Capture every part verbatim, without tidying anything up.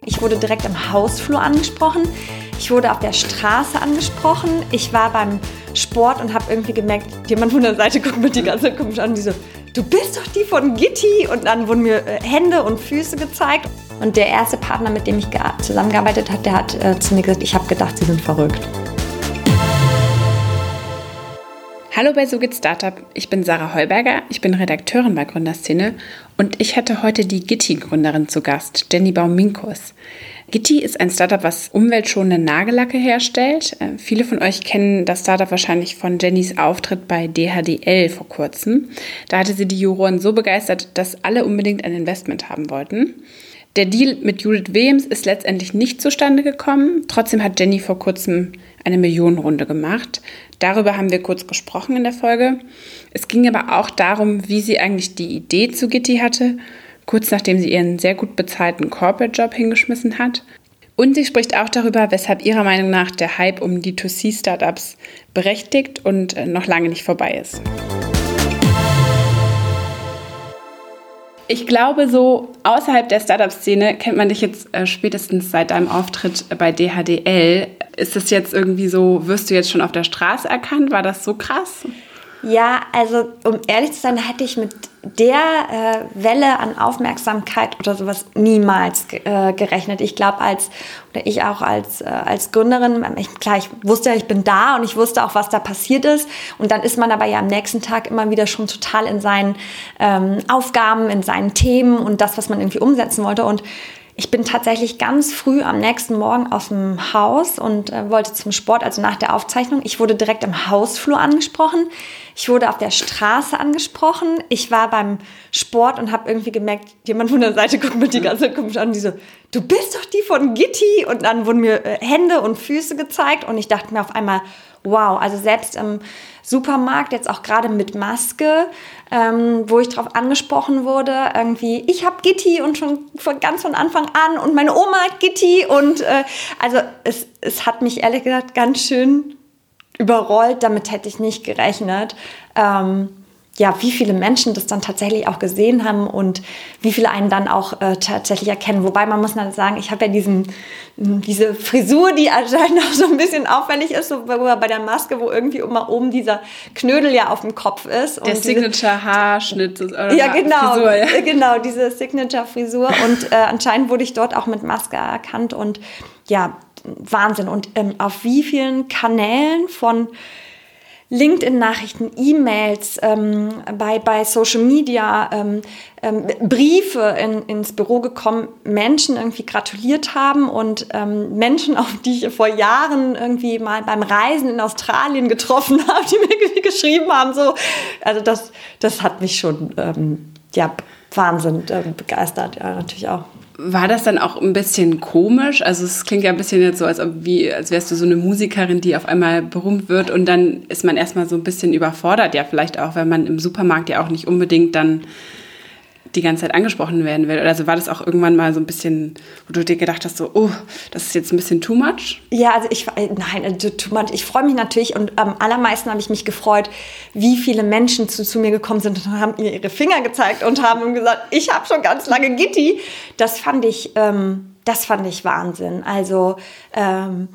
Ich wurde direkt im Hausflur angesprochen. Ich wurde auf der Straße angesprochen. Ich war beim Sport und habe irgendwie gemerkt, jemand von der Seite guckt mir die ganze Zeit komisch an und die so, du bist doch die von Gitti. Und dann wurden mir äh, Hände und Füße gezeigt. Und der erste Partner, mit dem ich ge- zusammengearbeitet habe, der hat äh, zu mir gesagt, ich habe gedacht, sie sind verrückt. Hallo bei So geht Startup, ich bin Sarah Heuberger, ich bin Redakteurin bei Gründerszene und ich hatte heute die Gitti-Gründerin zu Gast, Jenny Baum-Minkus. Gitti ist ein Startup, was umweltschonende Nagellacke herstellt. Äh, viele von euch kennen das Startup wahrscheinlich von Jennys Auftritt bei D H D L vor kurzem. Da hatte sie die Juroren so begeistert, dass alle unbedingt ein Investment haben wollten. Der Deal mit Judith Williams ist letztendlich nicht zustande gekommen. Trotzdem hat Jenny vor kurzem eine Millionenrunde gemacht. Darüber haben wir kurz gesprochen in der Folge. Es ging aber auch darum, wie sie eigentlich die Idee zu Gitti hatte, kurz nachdem sie ihren sehr gut bezahlten Corporate-Job hingeschmissen hat. Und sie spricht auch darüber, weshalb ihrer Meinung nach der Hype um D zwei C-Startups berechtigt und noch lange nicht vorbei ist. Ich glaube, so außerhalb der Startup-Szene kennt man dich jetzt äh, spätestens seit deinem Auftritt bei D H D L. Ist das jetzt irgendwie so, wirst du jetzt schon auf der Straße erkannt? War das so krass? Ja, also um ehrlich zu sein, hätte ich mit der äh, Welle an Aufmerksamkeit oder sowas niemals äh, gerechnet. Ich glaube, als oder ich auch als, äh, als Gründerin, ich, klar, ich wusste ja, ich bin da und ich wusste auch, was da passiert ist. Und dann ist man aber ja am nächsten Tag immer wieder schon total in seinen ähm, Aufgaben, in seinen Themen und das, was man irgendwie umsetzen wollte. Und ich bin tatsächlich ganz früh am nächsten Morgen aus dem Haus und äh, wollte zum Sport, also nach der Aufzeichnung. Ich wurde direkt im Hausflur angesprochen. Ich wurde auf der Straße angesprochen. Ich war beim Sport und habe irgendwie gemerkt, jemand von der Seite guckt mir die ganze Zeit komisch an und die so, du bist doch die von Gitti. Und dann wurden mir äh, Hände und Füße gezeigt und ich dachte mir auf einmal, wow, also selbst im Supermarkt, jetzt auch gerade mit Maske, ähm, wo ich drauf angesprochen wurde, irgendwie, ich habe Gitti und schon von ganz von Anfang an und meine Oma hat Gitti und äh, also es, es hat mich ehrlich gesagt ganz schön überrollt, damit hätte ich nicht gerechnet. Ähm, ja, wie viele Menschen das dann tatsächlich auch gesehen haben und wie viele einen dann auch äh, tatsächlich erkennen. Wobei man muss dann sagen, ich habe ja diesen, diese Frisur, die anscheinend auch so ein bisschen auffällig ist, so bei der Maske, wo irgendwie immer oben dieser Knödel ja auf dem Kopf ist. Der und Signature-Haarschnitt. Oder ja, genau, Frisur, ja. genau, diese Signature-Frisur. Und äh, anscheinend wurde ich dort auch mit Maske erkannt und ja, Wahnsinn. Und ähm, auf wie vielen Kanälen von LinkedIn-Nachrichten, E-Mails, ähm, bei, bei Social Media, ähm, ähm, Briefe in, ins Büro gekommen, Menschen irgendwie gratuliert haben und ähm, Menschen, auf die ich vor Jahren irgendwie mal beim Reisen in Australien getroffen habe, die mir geschrieben haben. So. Also das, das hat mich schon ähm, ja, wahnsinnig äh, begeistert, ja, natürlich auch. War das dann auch ein bisschen komisch? Also es klingt ja ein bisschen jetzt so, als, ob wie, als wärst du so eine Musikerin, die auf einmal berühmt wird und dann ist man erstmal so ein bisschen überfordert, ja vielleicht auch, weil man im Supermarkt ja auch nicht unbedingt dann die ganze Zeit angesprochen werden will. Also war das auch irgendwann mal so ein bisschen, wo du dir gedacht hast, so, oh, das ist jetzt ein bisschen too much? Ja, also ich, nein, also too much. Ich freue mich natürlich und am allermeisten habe ich mich gefreut, wie viele Menschen zu, zu mir gekommen sind und haben mir ihre Finger gezeigt und haben gesagt, ich habe schon ganz lange Gitti. Das fand ich, ähm, das fand ich Wahnsinn. Also, ähm,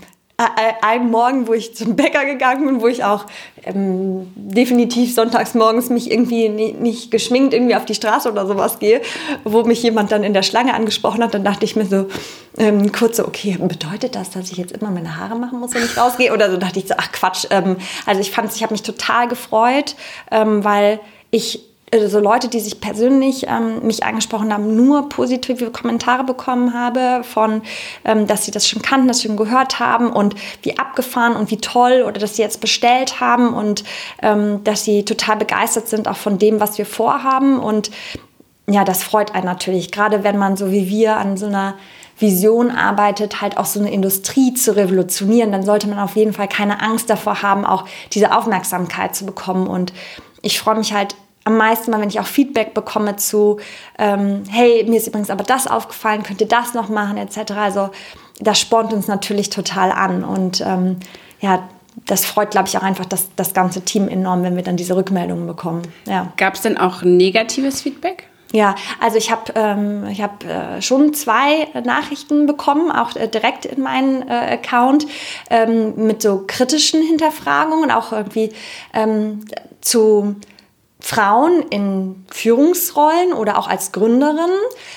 ein Morgen, wo ich zum Bäcker gegangen bin, wo ich auch ähm, definitiv sonntags morgens mich irgendwie nie, nicht geschminkt irgendwie auf die Straße oder sowas gehe, wo mich jemand dann in der Schlange angesprochen hat, dann dachte ich mir so ähm, kurz so, okay, bedeutet das, dass ich jetzt immer meine Haare machen muss, wenn ich rausgehe? Oder so dachte ich so, ach Quatsch. Ähm, also ich fand's, ich habe mich total gefreut, ähm, weil ich so Leute, die sich persönlich ähm, mich angesprochen haben, nur positive Kommentare bekommen habe von, ähm, dass sie das schon kannten, dass sie schon gehört haben und wie abgefahren und wie toll oder dass sie jetzt bestellt haben und ähm, dass sie total begeistert sind auch von dem, was wir vorhaben und ja, das freut einen natürlich, gerade wenn man so wie wir an so einer Vision arbeitet, halt auch so eine Industrie zu revolutionieren, dann sollte man auf jeden Fall keine Angst davor haben, auch diese Aufmerksamkeit zu bekommen und ich freue mich halt am meisten mal, wenn ich auch Feedback bekomme zu, ähm, hey, mir ist übrigens aber das aufgefallen, könnt ihr das noch machen, et cetera. Also das spornt uns natürlich total an und ähm, ja, das freut, glaube ich, auch einfach das, das ganze Team enorm, wenn wir dann diese Rückmeldungen bekommen. Ja. Gab es denn auch negatives Feedback? Ja, also ich habe ähm, ich hab, äh, schon zwei Nachrichten bekommen, auch äh, direkt in meinen äh, Account, ähm, mit so kritischen Hinterfragungen, auch irgendwie ähm, zu Frauen in Führungsrollen oder auch als Gründerin,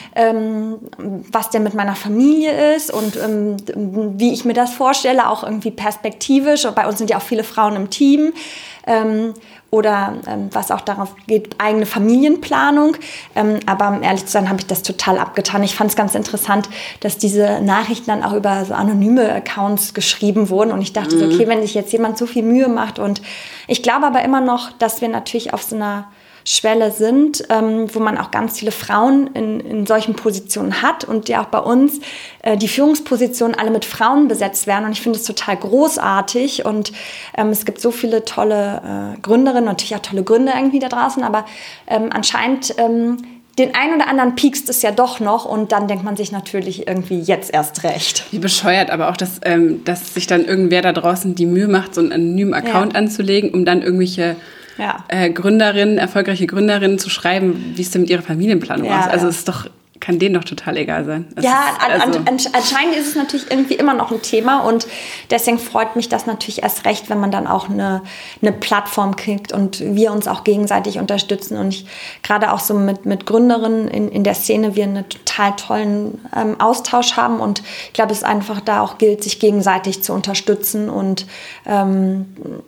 ähm, was denn mit meiner Familie ist und ähm, wie ich mir das vorstelle, auch irgendwie perspektivisch. Und bei uns sind ja auch viele Frauen im Team. Ähm, oder ähm, was auch darauf geht, eigene Familienplanung. Ähm, aber um ehrlich zu sein, habe ich das total abgetan. Ich fand es ganz interessant, dass diese Nachrichten dann auch über so anonyme Accounts geschrieben wurden. Und ich dachte, mhm. so, okay, wenn sich jetzt jemand so viel Mühe macht. Und ich glaube aber immer noch, dass wir natürlich auf so einer Schwelle sind, ähm, wo man auch ganz viele Frauen in, in solchen Positionen hat und ja auch bei uns äh, die Führungspositionen alle mit Frauen besetzt werden und ich finde es total großartig und ähm, es gibt so viele tolle äh, Gründerinnen, natürlich auch tolle Gründer irgendwie da draußen, aber ähm, anscheinend ähm, den einen oder anderen piekst es ja doch noch und dann denkt man sich natürlich irgendwie jetzt erst recht. Wie bescheuert, aber auch, dass, ähm, dass sich dann irgendwer da draußen die Mühe macht, so einen anonymen Account ja. anzulegen, um dann irgendwelche Ja. Äh, Gründerinnen, erfolgreiche Gründerinnen zu schreiben, wie es denn mit ihrer Familienplanung ja, aussieht. Also es ist doch, kann denen doch total egal sein. Das ja, ist, also an, an, anscheinend ist es natürlich irgendwie immer noch ein Thema und deswegen freut mich das natürlich erst recht, wenn man dann auch eine, eine Plattform kriegt und wir uns auch gegenseitig unterstützen und ich gerade auch so mit, mit Gründerinnen in, in der Szene wir einen total tollen ähm, Austausch haben und ich glaube, es einfach da auch gilt, sich gegenseitig zu unterstützen und ähm,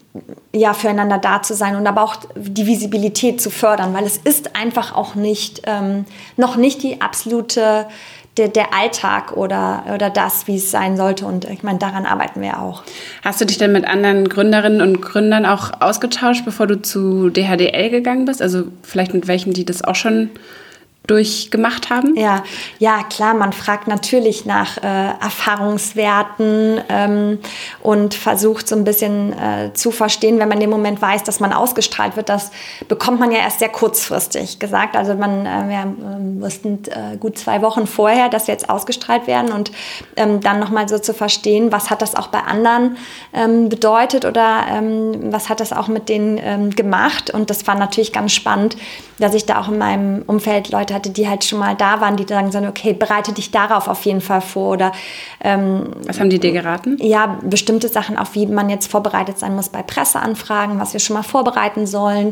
ja, füreinander da zu sein und aber auch die Visibilität zu fördern, weil es ist einfach auch nicht, ähm, noch nicht die absolute, der, der Alltag oder, oder das, wie es sein sollte und ich meine, daran arbeiten wir auch. Hast du dich denn mit anderen Gründerinnen und Gründern auch ausgetauscht, bevor du zu D H D L gegangen bist? Also vielleicht mit welchen, die das auch schon durchgemacht haben? Ja, ja, klar, man fragt natürlich nach äh, Erfahrungswerten ähm, und versucht so ein bisschen äh, zu verstehen, wenn man in dem Moment weiß, dass man ausgestrahlt wird, das bekommt man ja erst sehr kurzfristig gesagt. Also man, äh, wir äh, wussten äh, gut zwei Wochen vorher, dass wir jetzt ausgestrahlt werden und ähm, dann nochmal so zu verstehen, was hat das auch bei anderen ähm, bedeutet oder ähm, was hat das auch mit denen ähm, gemacht und das war natürlich ganz spannend, dass ich da auch in meinem Umfeld Leute hatte, die halt schon mal da waren, die sagen so, okay, bereite dich darauf auf jeden Fall vor. Oder, ähm, was haben die dir geraten? Ja, bestimmte Sachen, auch wie man jetzt vorbereitet sein muss bei Presseanfragen, was wir schon mal vorbereiten sollen,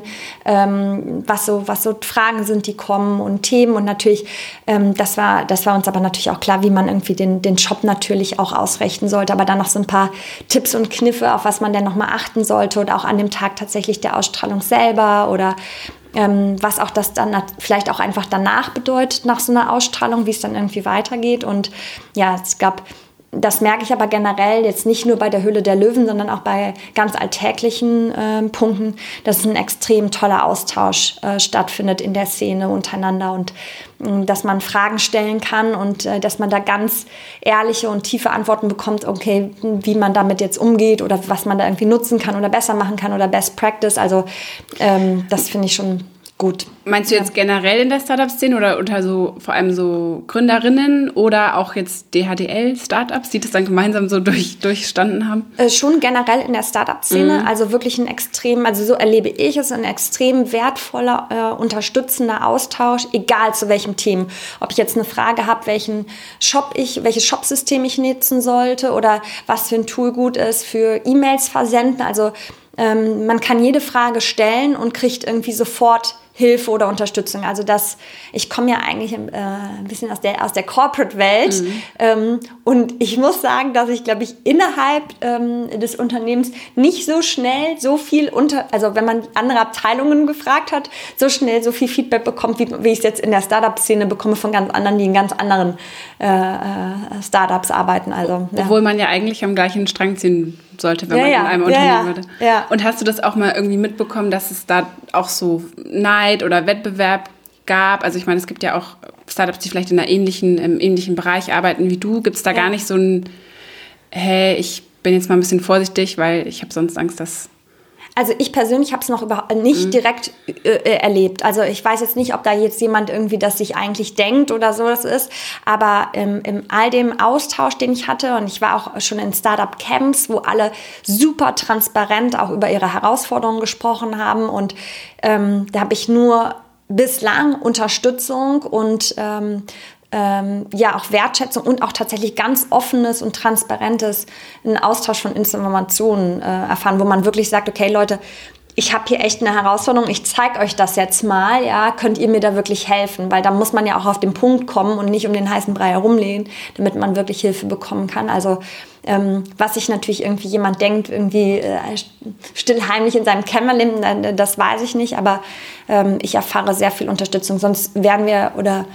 ähm, was, so, was so Fragen sind, die kommen und Themen. Und natürlich, ähm, das war, das war uns aber natürlich auch klar, wie man irgendwie den, den Shop natürlich auch ausrichten sollte. Aber dann noch so ein paar Tipps und Kniffe, auf was man denn nochmal achten sollte und auch an dem Tag tatsächlich der Ausstrahlung selber oder Ähm, was auch das dann vielleicht auch einfach danach bedeutet, nach so einer Ausstrahlung, wie es dann irgendwie weitergeht. Und ja, es gab, das merke ich aber generell jetzt nicht nur bei der Höhle der Löwen, sondern auch bei ganz alltäglichen äh, Punkten, dass ein extrem toller Austausch äh, stattfindet in der Szene untereinander und äh, dass man Fragen stellen kann und äh, dass man da ganz ehrliche und tiefe Antworten bekommt, okay, wie man damit jetzt umgeht oder was man da irgendwie nutzen kann oder besser machen kann oder Best Practice. Also ähm, das finde ich schon gut. Meinst du jetzt generell in der Startup-Szene oder unter so vor allem so Gründerinnen oder auch jetzt D H D L-Startups, die das dann gemeinsam so durch, durchstanden haben? Äh, schon generell in der Startup-Szene, mhm. also wirklich ein extrem, also so erlebe ich es, ein extrem wertvoller, äh, unterstützender Austausch, egal zu welchem Thema. Ob ich jetzt eine Frage habe, welchen Shop ich, welches Shopsystem ich nutzen sollte oder was für ein Tool gut ist für E-Mails versenden. Also ähm, man kann jede Frage stellen und kriegt irgendwie sofort Hilfe oder Unterstützung. Also das, ich komme ja eigentlich äh, ein bisschen aus der, aus der Corporate-Welt mhm. ähm, und ich muss sagen, dass ich, glaube ich, innerhalb ähm, des Unternehmens nicht so schnell so viel unter, also wenn man andere Abteilungen gefragt hat, so schnell so viel Feedback bekommt, wie, wie ich es jetzt in der Startup-Szene bekomme von ganz anderen, die in ganz anderen äh, äh, Startups arbeiten. Also, ja. Obwohl man ja eigentlich am gleichen Strang ziehen sollte, wenn ja, man ja. in einem ja, Unternehmen ja. würde. Ja. Und hast du das auch mal irgendwie mitbekommen, dass es da auch so Neid oder Wettbewerb gab? Also ich meine, es gibt ja auch Startups, die vielleicht in einer ähnlichen, im ähnlichen Bereich arbeiten wie du. Gibt es da ja. gar nicht so ein, hey, ich bin jetzt mal ein bisschen vorsichtig, weil ich habe sonst Angst, dass... Also ich persönlich habe es noch überhaupt nicht mhm. direkt äh, erlebt. Also ich weiß jetzt nicht, ob da jetzt jemand irgendwie das sich eigentlich denkt oder so das ist. Aber ähm, in all dem Austausch, den ich hatte, und ich war auch schon in Startup-Camps, wo alle super transparent auch über ihre Herausforderungen gesprochen haben. Und ähm, da habe ich nur bislang Unterstützung und ähm, ähm, ja auch Wertschätzung und auch tatsächlich ganz offenes und transparentes einen Austausch von Informationen äh, erfahren, wo man wirklich sagt, okay Leute, ich habe hier echt eine Herausforderung, ich zeige euch das jetzt mal, ja, könnt ihr mir da wirklich helfen? Weil da muss man ja auch auf den Punkt kommen und nicht um den heißen Brei herumlehnen, damit man wirklich Hilfe bekommen kann. Also ähm, was sich natürlich irgendwie jemand denkt, irgendwie äh, still heimlich in seinem Kämmerlein, das weiß ich nicht, aber ähm, ich erfahre sehr viel Unterstützung. Sonst wären wir oder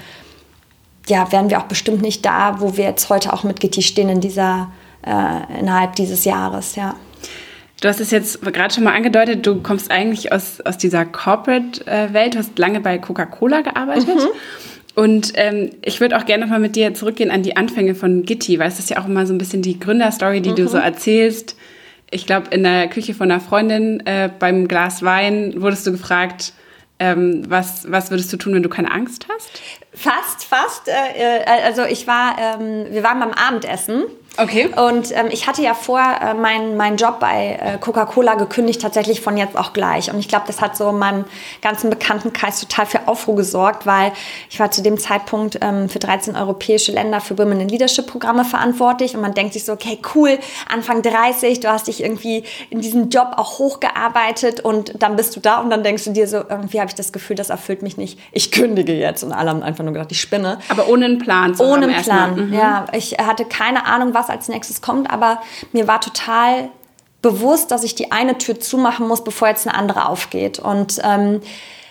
ja, wären wir auch bestimmt nicht da, wo wir jetzt heute auch mit Gitti stehen in dieser, äh, innerhalb dieses Jahres, ja. Du hast es jetzt gerade schon mal angedeutet, du kommst eigentlich aus, aus dieser Corporate-Welt, du hast lange bei Coca-Cola gearbeitet. Mhm. Und ähm, ich würde auch gerne noch mal mit dir zurückgehen an die Anfänge von Gitti, weil es ist ja auch immer so ein bisschen die Gründerstory, die mhm. du so erzählst. Ich glaube, in der Küche von einer Freundin äh, beim Glas Wein wurdest du gefragt, ähm, was, was würdest du tun, wenn du keine Angst hast? Fast, fast. Äh, also ich war, ähm, wir waren beim Abendessen. Okay. Und ähm, ich hatte ja vorher äh, meinen mein Job bei äh, Coca-Cola gekündigt, tatsächlich von jetzt auch gleich. Und ich glaube, das hat so in meinem ganzen Bekanntenkreis total für Aufruhr gesorgt, weil ich war zu dem Zeitpunkt ähm, für dreizehn europäische Länder für Women in Leadership Programme verantwortlich. Und man denkt sich so, okay, cool, Anfang dreißig, du hast dich irgendwie in diesem Job auch hochgearbeitet und dann bist du da und dann denkst du dir so, irgendwie habe ich das Gefühl, das erfüllt mich nicht. Ich kündige jetzt. Und alle haben einfach nur gedacht, ich spinne. Aber ohne einen Plan zu Ohne haben einen Plan, erstmal. Mhm. ja. Ich hatte keine Ahnung, was als nächstes kommt, aber mir war total bewusst, dass ich die eine Tür zumachen muss, bevor jetzt eine andere aufgeht. Und ähm,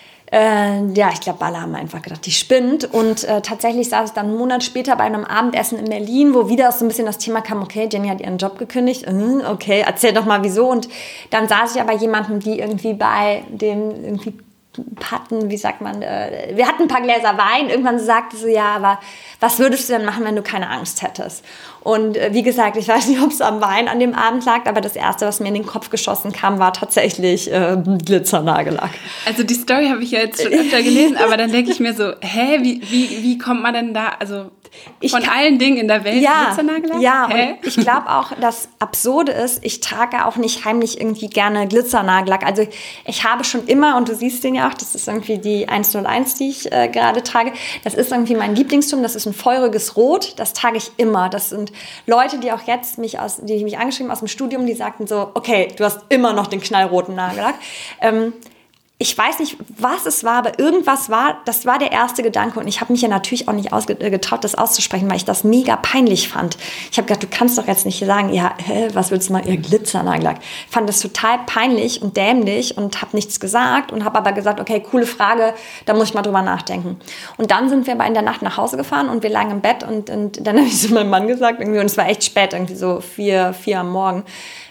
äh, ja, ich glaube, alle haben einfach gedacht, die spinnt. Und äh, tatsächlich saß ich dann einen Monat später bei einem Abendessen in Berlin, wo wieder so ein bisschen das Thema kam, okay, Jenny hat ihren Job gekündigt. Mhm, okay, erzähl doch mal, wieso. Und dann saß ich aber jemandem, die irgendwie bei dem irgendwie hatten, wie sagt man, äh, wir hatten ein paar Gläser Wein, irgendwann sagte sie, ja, aber was würdest du denn machen, wenn du keine Angst hättest? Und äh, wie gesagt, ich weiß nicht, ob es am Wein an dem Abend lag, aber das Erste, was mir in den Kopf geschossen kam, war tatsächlich äh, Glitzernagellack. Also die Story habe ich ja jetzt schon öfter gelesen, aber dann denke ich mir so, hä, wie, wie, wie kommt man denn da, also ich von kann, allen Dingen in der Welt ja, Glitzernagellack? Ja, hä? und ich glaube auch, das Absurde ist, ich trage auch nicht heimlich irgendwie gerne Glitzernagellack. Also ich habe schon immer, und du siehst den ja auch, das ist irgendwie die eins null eins, die ich äh, gerade trage, das ist irgendwie mein Lieblingston, das ist ein feuriges Rot, das trage ich immer. Das sind Leute, die auch jetzt mich aus, die mich angeschrieben aus dem Studium, die sagten so, okay, du hast immer noch den knallroten Nagellack. Ähm, Ich weiß nicht, was es war, aber irgendwas war, das war der erste Gedanke. Und ich habe mich ja natürlich auch nicht getraut, das auszusprechen, weil ich das mega peinlich fand. Ich habe gedacht, du kannst doch jetzt nicht sagen, ja, hä, was willst du mal, ihr Glitzernagellack. Ich fand das total peinlich und dämlich und habe nichts gesagt und habe aber gesagt, okay, coole Frage, da muss ich mal drüber nachdenken. Und dann sind wir aber in der Nacht nach Hause gefahren und wir lagen im Bett und, und dann habe ich so meinem Mann gesagt, irgendwie, und es war echt spät, irgendwie so vier, vier am Morgen,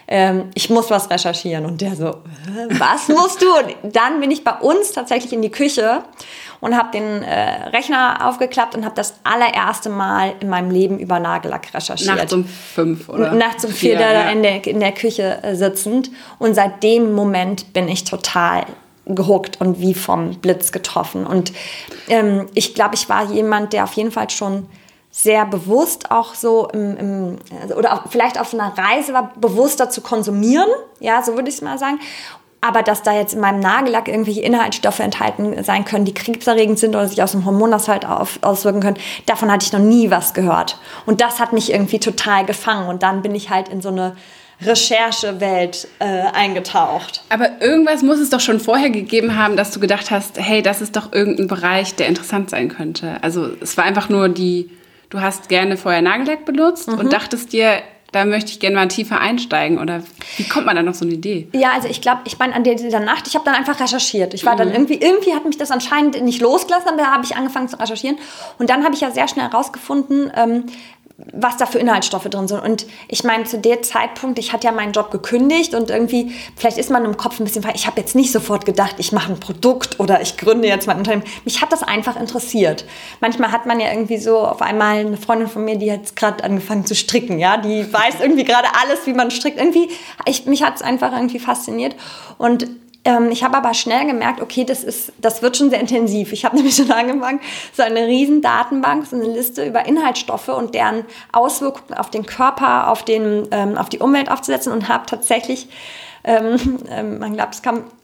ich muss was recherchieren. Und der so, was musst du? Und dann bin ich bei uns tatsächlich in die Küche und habe den äh, Rechner aufgeklappt und habe das allererste Mal in meinem Leben über Nagellack recherchiert. Nachts um fünf, oder? Nachts um vier, da ja. in, der, in der Küche äh, sitzend. Und seit dem Moment bin ich total gehuckt und wie vom Blitz getroffen. Und ähm, ich glaube, ich war jemand, der auf jeden Fall schon sehr bewusst auch so im, im oder auch vielleicht auf so einer Reise war, bewusster zu konsumieren, ja, so würde ich es mal sagen. Aber dass da jetzt in meinem Nagellack irgendwelche Inhaltsstoffe enthalten sein können, die krebserregend sind oder sich aus dem Hormonhaushalt auf, auswirken können, davon hatte ich noch nie was gehört. Und das hat mich irgendwie total gefangen. Und dann bin ich halt in so eine Recherchewelt äh, eingetaucht. Aber irgendwas muss es doch schon vorher gegeben haben, dass du gedacht hast, hey, das ist doch irgendein Bereich, der interessant sein könnte. Also es war einfach nur die... Du hast gerne vorher Nagellack benutzt mhm. und dachtest dir, da möchte ich gerne mal tiefer einsteigen. Oder wie kommt man dann auf so eine Idee? Ja, also ich glaube, ich meine, an dieser Nacht, ich habe dann einfach recherchiert. Ich war mhm. dann irgendwie, irgendwie hat mich das anscheinend nicht losgelassen, aber da habe ich angefangen zu recherchieren. Und dann habe ich ja sehr schnell herausgefunden, ähm, was da für Inhaltsstoffe drin sind. Und ich meine, zu dem Zeitpunkt, ich hatte ja meinen Job gekündigt und irgendwie, vielleicht ist man im Kopf ein bisschen, ich habe jetzt nicht sofort gedacht, ich mache ein Produkt oder ich gründe jetzt mein Unternehmen. Mich hat das einfach interessiert. Manchmal hat man ja irgendwie so auf einmal eine Freundin von mir, die hat gerade angefangen zu stricken, ja, die weiß irgendwie gerade alles, wie man strickt. Irgendwie, ich, mich hat es einfach irgendwie fasziniert. Und Ähm, ich habe aber schnell gemerkt, okay, das ist, das wird schon sehr intensiv. Ich habe nämlich schon angefangen, so eine riesen Datenbank, so eine Liste über Inhaltsstoffe und deren Auswirkungen auf den Körper, auf, den, ähm, auf die Umwelt aufzusetzen und habe tatsächlich, ähm, ähm, man glaubt, es kam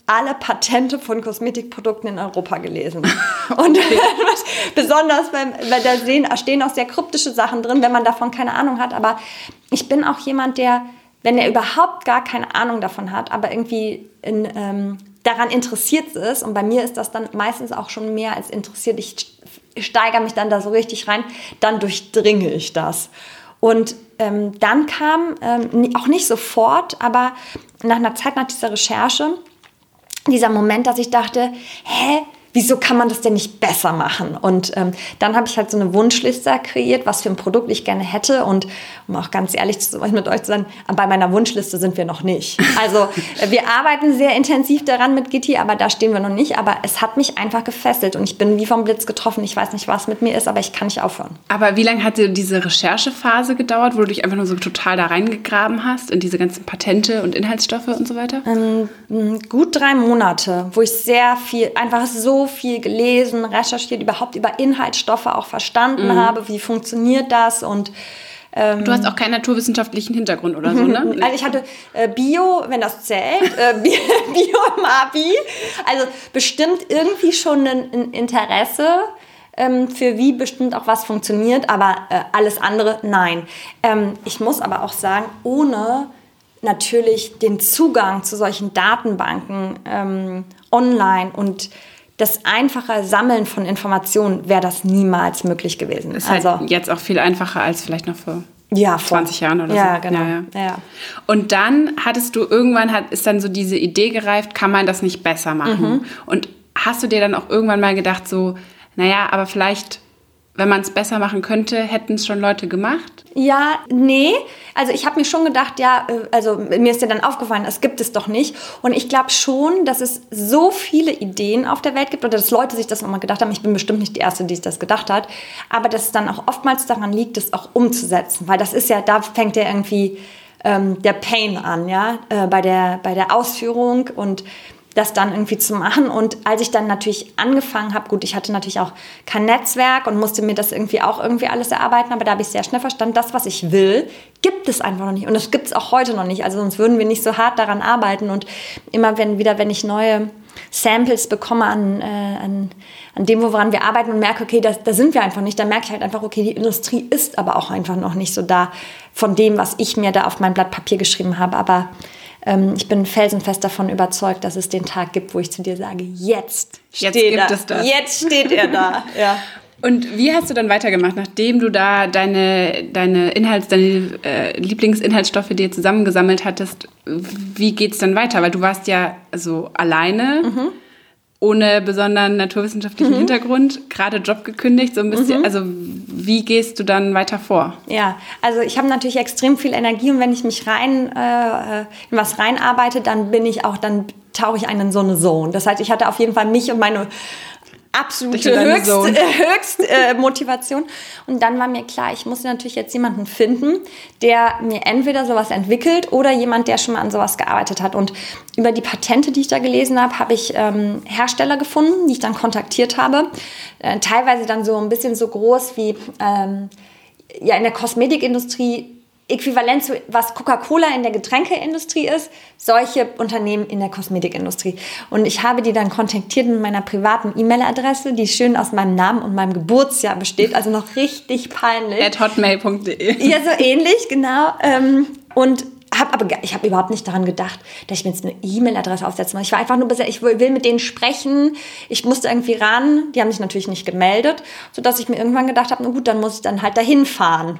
alle Patente von Kosmetikprodukten in Europa gelesen. Und besonders, weil, weil da stehen, stehen auch sehr kryptische Sachen drin, wenn man davon keine Ahnung hat. Aber ich bin auch jemand, der, wenn er überhaupt gar keine Ahnung davon hat, aber irgendwie in, ähm, daran interessiert ist, und bei mir ist das dann meistens auch schon mehr als interessiert, ich steigere mich dann da so richtig rein, dann durchdringe ich das. Und ähm, dann kam, ähm, auch nicht sofort, aber nach einer Zeit, nach dieser Recherche, dieser Moment, dass ich dachte, hä, wieso kann man das denn nicht besser machen? Und ähm, dann habe ich halt so eine Wunschliste kreiert, was für ein Produkt ich gerne hätte. Und um auch ganz ehrlich zu sein, mit euch zu sein, bei meiner Wunschliste sind wir noch nicht. Also wir arbeiten sehr intensiv daran mit Gitti, aber da stehen wir noch nicht. Aber es hat mich einfach gefesselt und ich bin wie vom Blitz getroffen. Ich weiß nicht, was mit mir ist, aber ich kann nicht aufhören. Aber wie lange hat dir diese Recherchephase gedauert, wo du dich einfach nur so total da reingegraben hast in diese ganzen Patente und Inhaltsstoffe und so weiter? Ähm, gut drei Monate, wo ich sehr viel, einfach so viel gelesen, recherchiert, überhaupt über Inhaltsstoffe auch verstanden mhm. habe, wie funktioniert das und ähm, du hast auch keinen naturwissenschaftlichen Hintergrund oder so, ne? Also ich hatte äh, Bio, wenn das zählt, äh, Bio im Abi, also bestimmt irgendwie schon ein, ein Interesse ähm, für wie bestimmt auch was funktioniert, aber äh, alles andere, nein. Ähm, ich muss aber auch sagen, ohne natürlich den Zugang zu solchen Datenbanken ähm, online und das einfache Sammeln von Informationen wäre das niemals möglich gewesen. Ist halt also jetzt auch viel einfacher als vielleicht noch vor ja, zwanzig Jahren oder ja, so. Genau. Ja, ja. ja. Und dann hattest du irgendwann, hat, ist dann so diese Idee gereift, kann man das nicht besser machen? Mhm. Und hast du dir dann auch irgendwann mal gedacht, so, naja, aber vielleicht, wenn man es besser machen könnte, hätten es schon Leute gemacht? Ja, nee. Also ich habe mir schon gedacht, ja, also mir ist ja dann aufgefallen, das gibt es doch nicht. Und ich glaube schon, dass es so viele Ideen auf der Welt gibt oder dass Leute sich das auch mal gedacht haben. Ich bin bestimmt nicht die Erste, die sich das gedacht hat. Aber dass es dann auch oftmals daran liegt, das auch umzusetzen. Weil das ist ja, da fängt ja irgendwie ähm, der Pain an, ja, äh, bei der, bei der Ausführung und das dann irgendwie zu machen. Und als ich dann natürlich angefangen habe, gut, ich hatte natürlich auch kein Netzwerk und musste mir das irgendwie auch irgendwie alles erarbeiten, aber da habe ich sehr schnell verstanden, das, was ich will, gibt es einfach noch nicht. Und das gibt es auch heute noch nicht. Also sonst würden wir nicht so hart daran arbeiten. Und immer wenn wieder, wenn ich neue Samples bekomme an, äh, an, an dem, woran wir arbeiten und merke, okay, da, da sind wir einfach nicht, dann merke ich halt einfach, okay, die Industrie ist aber auch einfach noch nicht so da von dem, was ich mir da auf mein Blatt Papier geschrieben habe. Aber ich bin felsenfest davon überzeugt, dass es den Tag gibt, wo ich zu dir sage, jetzt steht jetzt gibt er. Es das. Jetzt steht er da. Ja. Und wie hast du dann weitergemacht, nachdem du da deine, deine, Inhalts-, deine äh, Lieblingsinhaltsstoffe dir zusammengesammelt hattest? Wie geht's dann weiter? Weil du warst ja so alleine, mhm. ohne besonderen naturwissenschaftlichen mhm. Hintergrund, gerade Job gekündigt, so ein bisschen. Mhm. Also wie gehst du dann weiter vor? Ja, also ich habe natürlich extrem viel Energie und wenn ich mich rein äh, in was reinarbeite, dann bin ich auch, dann tauche ich ein in so eine Zone. Das heißt, ich hatte auf jeden Fall mich und meine absolute Höchst, äh, Höchst äh, Motivation. Und dann war mir klar, ich muss natürlich jetzt jemanden finden, der mir entweder sowas entwickelt oder jemand, der schon mal an sowas gearbeitet hat. Und über die Patente, die ich da gelesen habe, habe ich ähm, Hersteller gefunden, die ich dann kontaktiert habe. Äh, teilweise dann so ein bisschen so groß wie ähm, ja in der Kosmetikindustrie, äquivalent zu was Coca-Cola in der Getränkeindustrie ist, solche Unternehmen in der Kosmetikindustrie. Und ich habe die dann kontaktiert mit meiner privaten E-Mail-Adresse, die schön aus meinem Namen und meinem Geburtsjahr besteht, also noch richtig peinlich. at hotmail punkt de. Ja, so ähnlich, genau. Und hab aber ich habe überhaupt nicht daran gedacht, dass ich mir jetzt eine E-Mail-Adresse aufsetzen muss. Ich war einfach nur, ich will mit denen sprechen. Ich musste irgendwie ran. Die haben sich natürlich nicht gemeldet, sodass ich mir irgendwann gedacht habe, na gut, dann muss ich dann halt dahin fahren.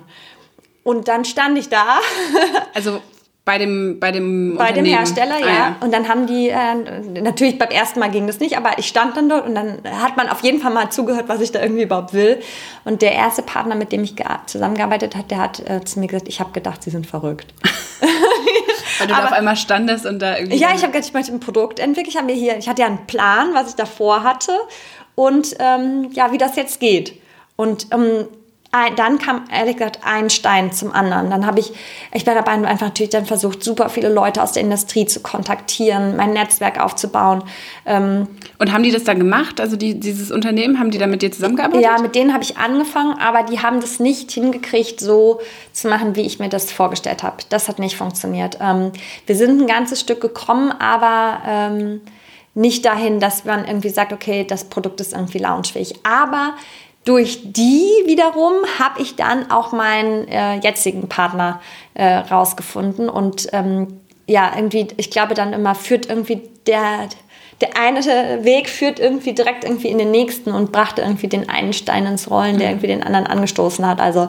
Und dann stand ich da. Also bei dem bei dem Bei dem Hersteller, ja. Ah, ja. Und dann haben die, äh, natürlich beim ersten Mal ging das nicht, aber ich stand dann dort und dann hat man auf jeden Fall mal zugehört, was ich da irgendwie überhaupt will. Und der erste Partner, mit dem ich zusammengearbeitet habe, der hat äh, zu mir gesagt, ich habe gedacht, Sie sind verrückt. Weil du aber, da auf einmal standest und da irgendwie... Ja, ich habe gedacht, ich möchte ein Produkt entwickeln. Ich, hab mir hier, ich hatte ja einen Plan, was ich davor hatte und ähm, ja, wie das jetzt geht. Und ähm, dann kam, ehrlich gesagt, ein Stein zum anderen. Dann habe ich, ich bin dabei einfach natürlich dann versucht, super viele Leute aus der Industrie zu kontaktieren, mein Netzwerk aufzubauen. Ähm, Und haben die das dann gemacht? Also die, dieses Unternehmen, haben die da mit dir zusammengearbeitet? Ja, mit denen habe ich angefangen, aber die haben das nicht hingekriegt, so zu machen, wie ich mir das vorgestellt habe. Das hat nicht funktioniert. Ähm, wir sind ein ganzes Stück gekommen, aber ähm, nicht dahin, dass man irgendwie sagt, okay, das Produkt ist irgendwie launchfähig. Aber durch die wiederum habe ich dann auch meinen äh, jetzigen Partner äh, rausgefunden. Und ähm, ja, irgendwie, ich glaube dann immer, führt irgendwie der, der eine Weg führt irgendwie direkt irgendwie in den nächsten und brachte irgendwie den einen Stein ins Rollen, der irgendwie den anderen angestoßen hat. Also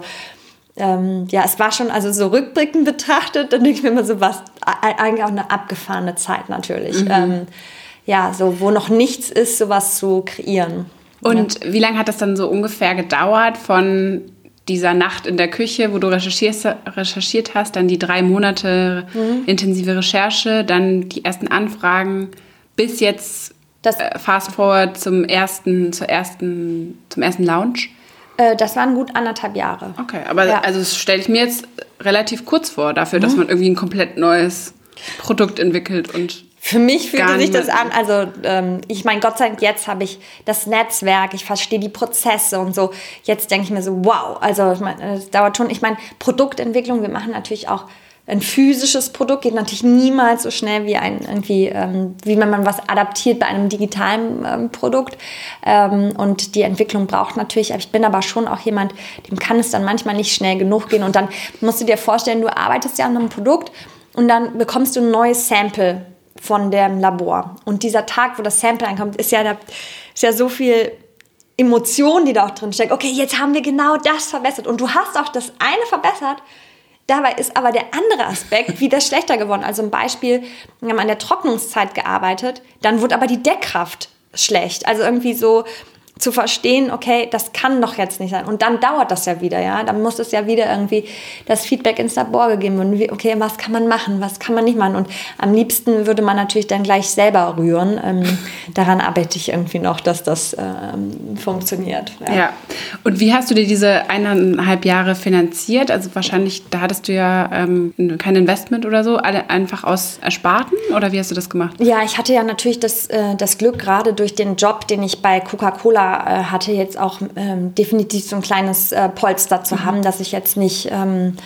ähm, ja, es war schon, also so rückblickend betrachtet, dann denke ich mir immer so, was, eigentlich auch eine abgefahrene Zeit natürlich. Mhm. Ähm, ja, so wo noch nichts ist, sowas zu kreieren. Und ja. Wie lange hat das dann so ungefähr gedauert von dieser Nacht in der Küche, wo du recherchiert, recherchiert hast, dann die drei Monate mhm. intensive Recherche, dann die ersten Anfragen, bis jetzt das, äh, fast forward zum ersten, zur ersten, zum ersten Launch? Äh, das waren gut anderthalb Jahre. Okay, aber ja. also das stelle ich mir jetzt relativ kurz vor, dafür, mhm. dass man irgendwie ein komplett neues Produkt entwickelt und für mich fühlte sich das an, also ähm, ich meine, Gott sei Dank, jetzt habe ich das Netzwerk, ich verstehe die Prozesse und so. Jetzt denke ich mir so, wow, also ich meine, es dauert schon. Ich meine, Produktentwicklung, wir machen natürlich auch ein physisches Produkt, geht natürlich niemals so schnell wie ein irgendwie, ähm, wie wenn man was adaptiert bei einem digitalen ähm, Produkt. Ähm, und die Entwicklung braucht natürlich, ich bin aber schon auch jemand, dem kann es dann manchmal nicht schnell genug gehen. Und dann musst du dir vorstellen, du arbeitest ja an einem Produkt und dann bekommst du ein neues Sample von dem Labor. Und dieser Tag, wo das Sample ankommt, ist ja, da, ist ja so viel Emotion, die da auch drin steckt. Okay, jetzt haben wir genau das verbessert. Und du hast auch das eine verbessert. Dabei ist aber der andere Aspekt wieder schlechter geworden. Also ein Beispiel, wir haben an der Trocknungszeit gearbeitet, dann wurde aber die Deckkraft schlecht. Also irgendwie so zu verstehen, okay, das kann doch jetzt nicht sein. Und dann dauert das ja wieder, ja. Dann muss es ja wieder irgendwie das Feedback ins Labor gegeben werden. Okay, was kann man machen, was kann man nicht machen? Und am liebsten würde man natürlich dann gleich selber rühren. Ähm, daran arbeite ich irgendwie noch, dass das ähm, funktioniert. Ja. ja. Und wie hast du dir diese eineinhalb Jahre finanziert? Also wahrscheinlich, da hattest du ja ähm, kein Investment oder so, alle einfach aus Ersparten? Oder wie hast du das gemacht? Ja, ich hatte ja natürlich das, äh, das Glück, gerade durch den Job, den ich bei Coca-Cola hatte, jetzt auch ähm, definitiv so ein kleines äh, Polster zu mhm. haben, dass ich jetzt nicht, ähm,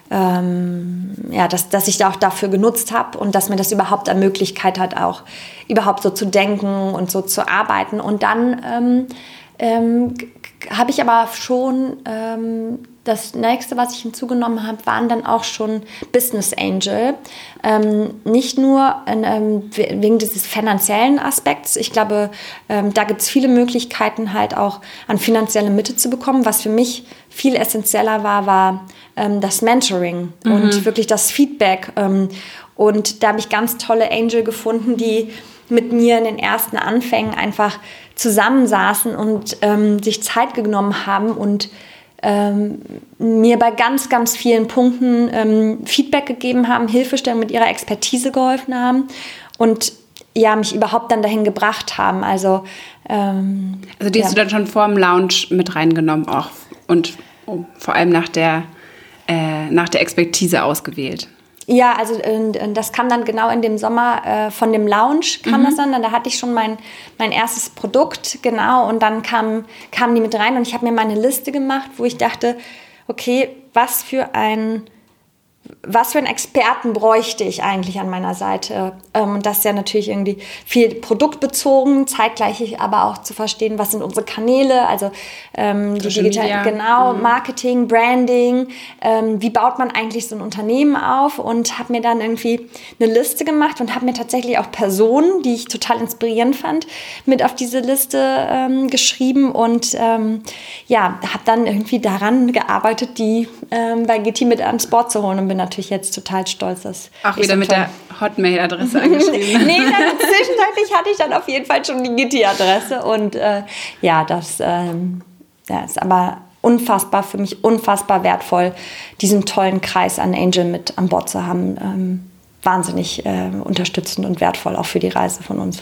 ähm, ja, dass, dass ich da auch dafür genutzt habe und dass mir das überhaupt eine Möglichkeit hat, auch überhaupt so zu denken und so zu arbeiten. Und dann ähm, ähm, habe ich aber schon ähm, das nächste, was ich hinzugenommen habe, waren dann auch schon Business Angel. Ähm, nicht nur ähm, wegen dieses finanziellen Aspekts. Ich glaube, ähm, da gibt es viele Möglichkeiten, halt auch an finanzielle Mittel zu bekommen. Was für mich viel essentieller war, war ähm, das Mentoring mhm. und wirklich das Feedback. Ähm, und da habe ich ganz tolle Angel gefunden, die mit mir in den ersten Anfängen einfach zusammensaßen und ähm, sich Zeit genommen haben und ähm, mir bei ganz, ganz vielen Punkten ähm, Feedback gegeben haben, Hilfestellung mit ihrer Expertise geholfen haben und ja, mich überhaupt dann dahin gebracht haben. Also, ähm, also die ja. hast du dann schon vor dem Lounge mit reingenommen auch und oh, vor allem nach der, äh, nach der Expertise ausgewählt. Ja, also äh, das kam dann genau in dem Sommer äh, von dem Lounge kam mhm. das dann. Da hatte ich schon mein, mein erstes Produkt, genau. Und dann kam, kamen die mit rein und ich habe mir meine Liste gemacht, wo ich dachte, okay, was für ein... Was für einen Experten bräuchte ich eigentlich an meiner Seite? Und das ist ja natürlich irgendwie viel produktbezogen, zeitgleich aber auch zu verstehen, was sind unsere Kanäle, also ähm, die digital, genau, mhm. Marketing, Branding, ähm, wie baut man eigentlich so ein Unternehmen auf und habe mir dann irgendwie eine Liste gemacht und habe mir tatsächlich auch Personen, die ich total inspirierend fand, mit auf diese Liste ähm, geschrieben und ähm, ja, habe dann irgendwie daran gearbeitet, die ähm, bei Gitti mit ans Board zu holen und bin natürlich jetzt total stolz, dass auch wieder so mit der Hotmail-Adresse angeschrieben. Nee, dann zwischenzeitlich hatte ich dann auf jeden Fall schon die Gitti-Adresse und äh, ja, das ähm, ja, ist aber unfassbar, für mich unfassbar wertvoll, diesen tollen Kreis an Angel mit an Bord zu haben. Ähm, wahnsinnig äh, unterstützend und wertvoll auch für die Reise von uns.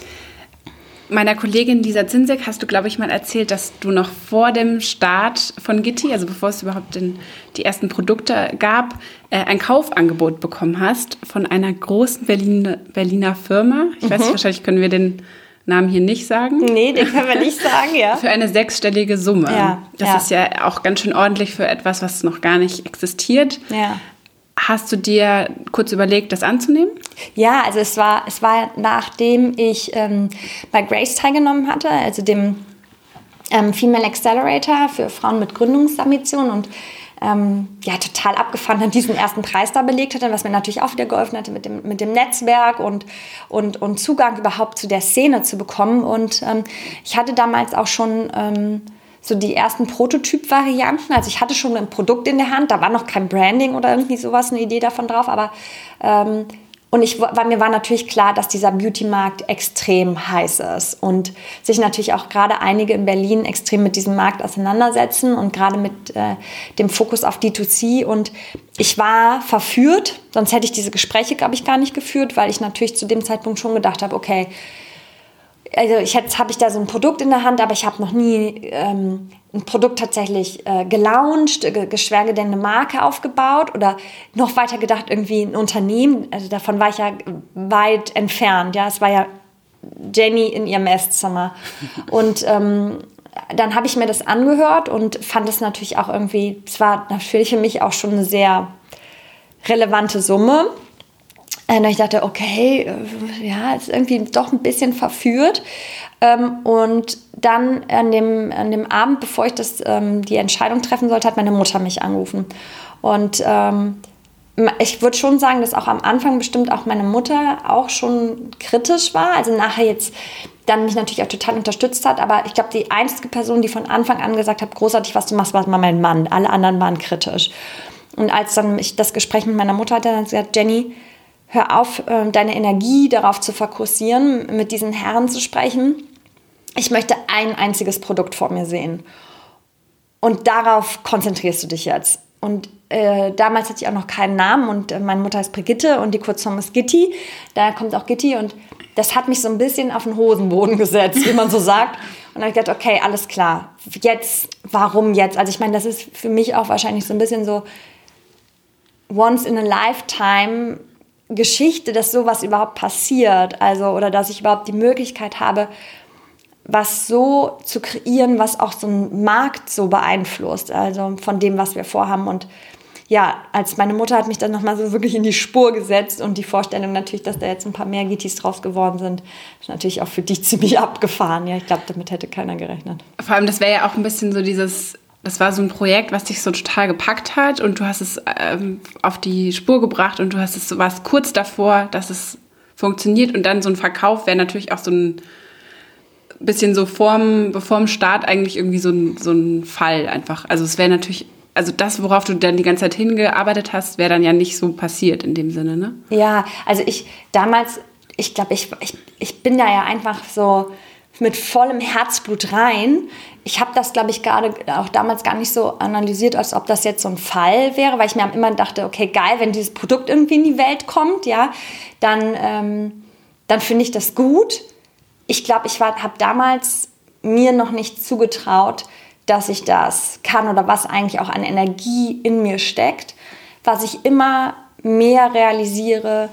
Meiner Kollegin Lisa Zinsek hast du, glaube ich, mal erzählt, dass du noch vor dem Start von Gitti, also bevor es überhaupt den, die ersten Produkte gab, äh, ein Kaufangebot bekommen hast von einer großen Berlin, Berliner Firma. Ich mhm. weiß nicht, wahrscheinlich können wir den Namen hier nicht sagen. Nee, den können wir nicht sagen, ja. Für eine sechsstellige Summe. Ja, das ja. ist ja auch ganz schön ordentlich für etwas, was noch gar nicht existiert. Ja. Hast du dir kurz überlegt, das anzunehmen? Ja, also es war, es war nachdem ich ähm, bei Grace teilgenommen hatte, also dem ähm, Female Accelerator für Frauen mit Gründungsambitionen und ähm, ja, total abgefahren dann diesen ersten Preis da belegt hatte, was mir natürlich auch wieder geholfen hatte mit dem, mit dem Netzwerk und, und, und Zugang überhaupt zu der Szene zu bekommen. Und ähm, ich hatte damals auch schon ähm, so die ersten Prototyp-Varianten. Also ich hatte schon ein Produkt in der Hand, da war noch kein Branding oder irgendwie sowas, eine Idee davon drauf, aber ähm, und ich, war, mir war natürlich klar, dass dieser Beauty-Markt extrem heiß ist und sich natürlich auch gerade einige in Berlin extrem mit diesem Markt auseinandersetzen und gerade mit äh, dem Fokus auf D zwei C. Und ich war verführt, sonst hätte ich diese Gespräche, glaube ich, gar nicht geführt, weil ich natürlich zu dem Zeitpunkt schon gedacht habe, okay, also ich, jetzt habe ich da so ein Produkt in der Hand, aber ich habe noch nie ähm, ein Produkt tatsächlich äh, gelauncht, äh, geschweige denn eine Marke aufgebaut oder noch weiter gedacht irgendwie ein Unternehmen. Also davon war ich ja weit entfernt. Ja, es war ja Jenny in ihrem Esszimmer. Und ähm, dann habe ich mir das angehört und fand es natürlich auch irgendwie, es war natürlich für mich auch schon eine sehr relevante Summe. Und ich dachte, okay, ja, ist irgendwie doch ein bisschen verführt. Und dann an dem, an dem Abend, bevor ich das, die Entscheidung treffen sollte, hat meine Mutter mich angerufen. Und ich würde schon sagen, dass auch am Anfang bestimmt auch meine Mutter auch schon kritisch war. Also nachher jetzt dann mich natürlich auch total unterstützt hat. Aber ich glaube, die einzige Person, die von Anfang an gesagt hat, großartig, was du machst, war mein Mann. Alle anderen waren kritisch. Und als dann ich das Gespräch mit meiner Mutter hatte, dann hat sie gesagt, Jenny, hör auf, deine Energie darauf zu fokussieren, mit diesen Herren zu sprechen. Ich möchte ein einziges Produkt vor mir sehen. Und darauf konzentrierst du dich jetzt. Und äh, damals hatte ich auch noch keinen Namen und äh, meine Mutter heißt Brigitte und die Kurzform ist Gitti. Daher kommt auch Gitti und das hat mich so ein bisschen auf den Hosenboden gesetzt, wie man so sagt. Und dann habe ich gedacht, okay, alles klar. Jetzt, warum jetzt? Also ich meine, das ist für mich auch wahrscheinlich so ein bisschen so once in a lifetime Geschichte, dass sowas überhaupt passiert, also oder dass ich überhaupt die Möglichkeit habe, was so zu kreieren, was auch so einen Markt so beeinflusst, also von dem, was wir vorhaben. Und ja, als meine Mutter hat mich dann nochmal so wirklich in die Spur gesetzt und die Vorstellung natürlich, dass da jetzt ein paar mehr Gittis draus geworden sind, ist natürlich auch für die ziemlich abgefahren. Ja, ich glaube, damit hätte keiner gerechnet. Vor allem, das wäre ja auch ein bisschen so dieses, das war so ein Projekt, was dich so total gepackt hat und du hast es ähm, auf die Spur gebracht und du hast es, warst kurz davor, dass es funktioniert und dann so ein Verkauf wäre natürlich auch so ein bisschen so vorm, vorm Start eigentlich irgendwie so ein, so ein Fall einfach. Also es wäre natürlich, also das, worauf du dann die ganze Zeit hingearbeitet hast, wäre dann ja nicht so passiert in dem Sinne, ne? Ja, also ich damals, ich glaube, ich, ich, ich bin da ja einfach so mit vollem Herzblut rein. Ich habe das, glaube ich, gerade auch damals gar nicht so analysiert, als ob das jetzt so ein Fall wäre, weil ich mir immer dachte, okay, geil, wenn dieses Produkt irgendwie in die Welt kommt, ja, dann, ähm, dann finde ich das gut. Ich glaube, ich habe damals mir noch nicht zugetraut, dass ich das kann oder was eigentlich auch an Energie in mir steckt, was ich immer mehr realisiere,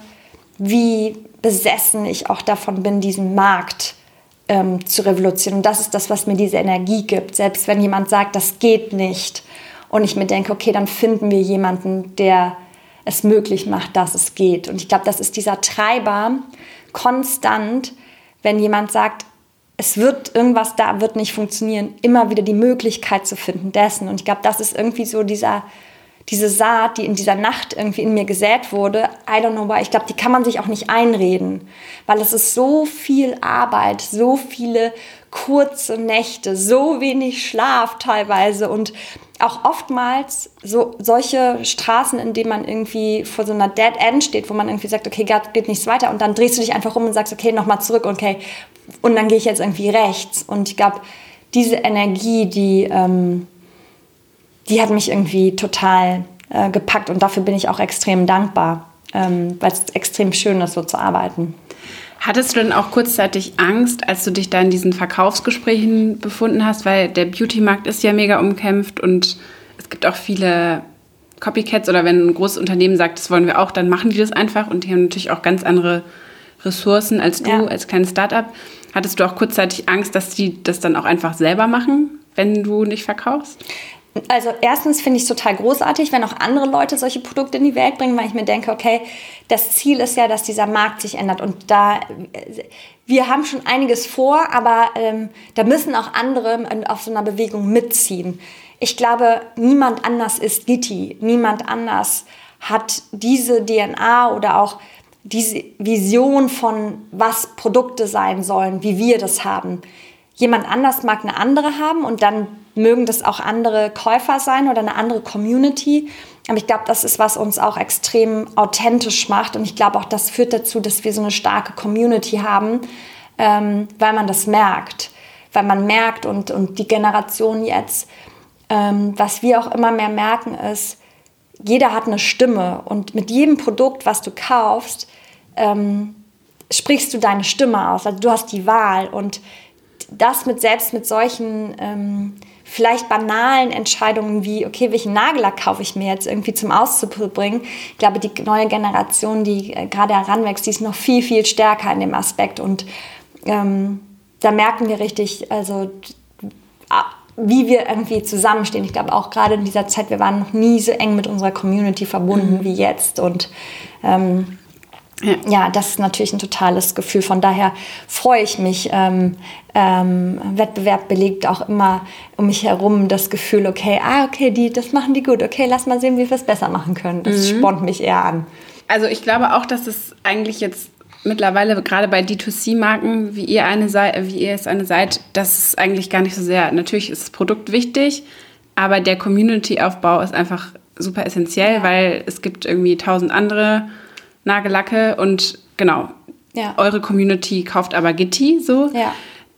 wie besessen ich auch davon bin, diesen Markt ähm, zu revolutionieren. Und das ist das, was mir diese Energie gibt. Selbst wenn jemand sagt, das geht nicht und ich mir denke, okay, dann finden wir jemanden, der es möglich macht, dass es geht. Und ich glaube, das ist dieser Treiber konstant, wenn jemand sagt, es wird irgendwas da, wird nicht funktionieren, immer wieder die Möglichkeit zu finden dessen. Und ich glaube, das ist irgendwie so dieser, diese Saat, die in dieser Nacht irgendwie in mir gesät wurde. I don't know why. Ich glaube, die kann man sich auch nicht einreden, weil es ist so viel Arbeit, so viele kurze Nächte, so wenig Schlaf teilweise und auch oftmals so solche Straßen, in denen man irgendwie vor so einer Dead End steht, wo man irgendwie sagt, okay, geht nichts weiter und dann drehst du dich einfach um und sagst, okay, nochmal zurück, okay, und dann gehe ich jetzt irgendwie rechts. Und ich glaube, diese Energie, die, ähm, die hat mich irgendwie total äh, gepackt und dafür bin ich auch extrem dankbar, ähm, weil es extrem schön ist, so zu arbeiten. Hattest du denn auch kurzzeitig Angst, als du dich da in diesen Verkaufsgesprächen befunden hast? Weil der Beauty-Markt ist ja mega umkämpft und es gibt auch viele Copycats oder wenn ein großes Unternehmen sagt, das wollen wir auch, dann machen die das einfach und die haben natürlich auch ganz andere Ressourcen als du, ja. als kleines Start-up. Hattest du auch kurzzeitig Angst, dass die das dann auch einfach selber machen, wenn du nicht verkaufst? Also erstens finde ich es total großartig, wenn auch andere Leute solche Produkte in die Welt bringen, weil ich mir denke, okay, das Ziel ist ja, dass dieser Markt sich ändert. Und da, wir haben schon einiges vor, aber ähm, da müssen auch andere auf so einer Bewegung mitziehen. Ich glaube, niemand anders ist Gitti, niemand anders hat diese D N A oder auch diese Vision von, was Produkte sein sollen, wie wir das haben. Jemand anders mag eine andere haben und dann mögen das auch andere Käufer sein oder eine andere Community. Aber ich glaube, das ist, was uns auch extrem authentisch macht. Und ich glaube auch, das führt dazu, dass wir so eine starke Community haben, ähm, weil man das merkt. Weil man merkt und, und die Generation jetzt, ähm, was wir auch immer mehr merken, ist, jeder hat eine Stimme. Und mit jedem Produkt, was du kaufst, ähm, sprichst du deine Stimme aus. Also du hast die Wahl. Und das mit selbst mit solchen ähm, vielleicht banalen Entscheidungen wie, okay, welchen Nagellack kaufe ich mir jetzt irgendwie zum Auszubringen. Ich glaube, die neue Generation, die äh, gerade heranwächst, die ist noch viel, viel stärker in dem Aspekt. Und ähm, da merken wir richtig, also wie wir irgendwie zusammenstehen. Ich glaube auch gerade in dieser Zeit, wir waren noch nie so eng mit unserer Community verbunden mhm. wie jetzt. Und ähm, Ja. ja, das ist natürlich ein totales Gefühl. Von daher freue ich mich. Ähm, ähm, Wettbewerb belegt auch immer um mich herum das Gefühl, okay, ah, okay, die, das machen die gut. Okay, lass mal sehen, wie wir es besser machen können. Das mhm. spornt mich eher an. Also ich glaube auch, dass es eigentlich jetzt mittlerweile gerade bei D zwei C-Marken, wie ihr eine seid, wie ihr es eine seid, dass es eigentlich gar nicht so sehr, natürlich ist das Produkt wichtig, aber der Community-Aufbau ist einfach super essentiell, ja. weil es gibt irgendwie tausend andere Nagellacke und genau, ja. eure Community kauft aber Gitti so. Ja.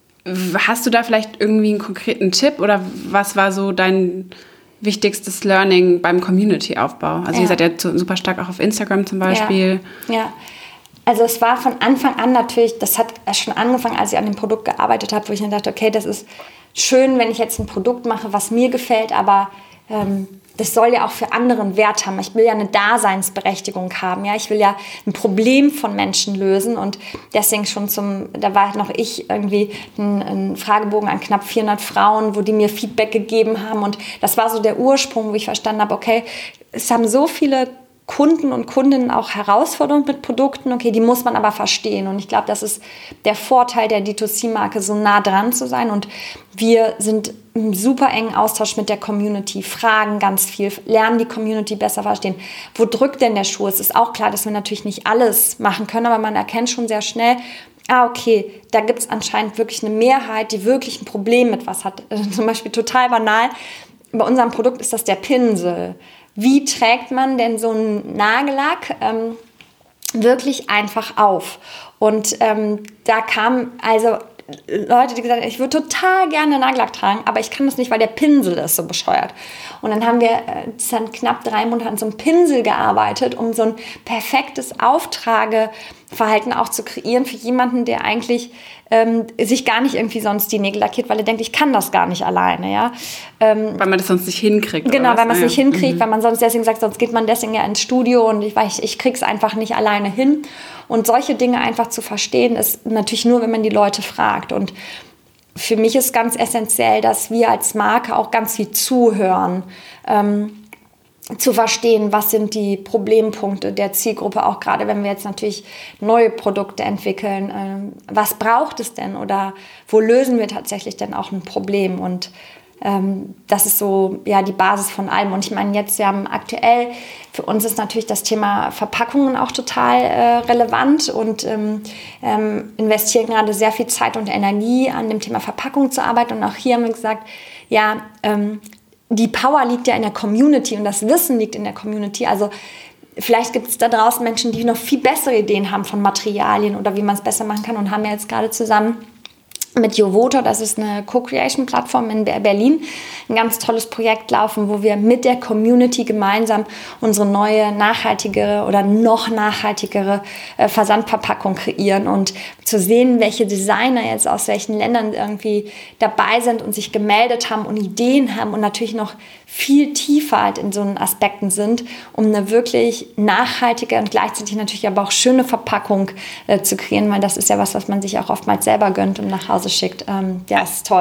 Hast du da vielleicht irgendwie einen konkreten Tipp oder was war so dein wichtigstes Learning beim Community-Aufbau? Also ja. ihr seid ja super stark auch auf Instagram zum Beispiel. Ja. ja, also es war von Anfang an natürlich, das hat schon angefangen, als ich an dem Produkt gearbeitet habe, wo ich dann dachte, okay, das ist schön, wenn ich jetzt ein Produkt mache, was mir gefällt, aber ähm, das soll ja auch für andere einen Wert haben. Ich will ja eine Daseinsberechtigung haben. Ja? Ich will ja ein Problem von Menschen lösen. Und deswegen schon zum, da war noch ich irgendwie ein, ein Fragebogen an knapp vierhundert Frauen, wo die mir Feedback gegeben haben. Und das war so der Ursprung, wo ich verstanden habe, okay, es haben so viele Kunden und Kundinnen auch Herausforderungen mit Produkten, okay, die muss man aber verstehen. Und ich glaube, das ist der Vorteil der D zwei C-Marke, so nah dran zu sein. Und wir sind im super engen Austausch mit der Community, fragen ganz viel, lernen die Community besser verstehen. Wo drückt denn der Schuh? Es ist auch klar, dass wir natürlich nicht alles machen können, aber man erkennt schon sehr schnell, ah, okay, da gibt es anscheinend wirklich eine Mehrheit, die wirklich ein Problem mit was hat. Also zum Beispiel total banal, bei unserem Produkt ist das der Pinsel. Wie trägt man denn so einen Nagellack ähm, wirklich einfach auf? Und ähm, da kam also Leute, die gesagt haben, ich würde total gerne Nagellack tragen, aber ich kann das nicht, weil der Pinsel ist so bescheuert. Und dann haben wir äh, dann knapp drei Monate an so einem Pinsel gearbeitet, um so ein perfektes Auftrageverhalten auch zu kreieren für jemanden, der eigentlich ähm, sich gar nicht irgendwie sonst die Nägel lackiert, weil er denkt, ich kann das gar nicht alleine. Ja? Ähm, weil man das sonst nicht hinkriegt. Genau, oder weil man es ah, nicht ja. hinkriegt, mhm. weil man sonst deswegen sagt, sonst geht man deswegen ja ins Studio und ich weiß, ich krieg's einfach nicht alleine hin. Und solche Dinge einfach zu verstehen, ist natürlich nur, wenn man die Leute fragt. Und für mich ist ganz essentiell, dass wir als Marke auch ganz viel zuhören, ähm, zu verstehen, was sind die Problempunkte der Zielgruppe, auch gerade wenn wir jetzt natürlich neue Produkte entwickeln. Ähm, was braucht es denn oder wo lösen wir tatsächlich denn auch ein Problem? Und ähm, das ist so ja die Basis von allem. Und ich meine, jetzt, wir haben aktuell, für uns ist natürlich das Thema Verpackungen auch total äh, relevant und ähm, ähm, investieren gerade sehr viel Zeit und Energie an dem Thema Verpackung zu arbeiten. Und auch hier haben wir gesagt, ja, ähm, die Power liegt ja in der Community und das Wissen liegt in der Community. Also vielleicht gibt es da draußen Menschen, die noch viel bessere Ideen haben von Materialien oder wie man es besser machen kann und haben ja jetzt gerade zusammen mit Jovoto, das ist eine Co-Creation-Plattform in Berlin, ein ganz tolles Projekt laufen, wo wir mit der Community gemeinsam unsere neue, nachhaltigere oder noch nachhaltigere äh, Versandverpackung kreieren und zu sehen, welche Designer jetzt aus welchen Ländern irgendwie dabei sind und sich gemeldet haben und Ideen haben und natürlich noch viel tiefer halt in so einen Aspekten sind, um eine wirklich nachhaltige und gleichzeitig natürlich aber auch schöne Verpackung äh, zu kreieren, weil das ist ja was, was man sich auch oftmals selber gönnt und nach Hause schickt. Ähm, ja, ist toll.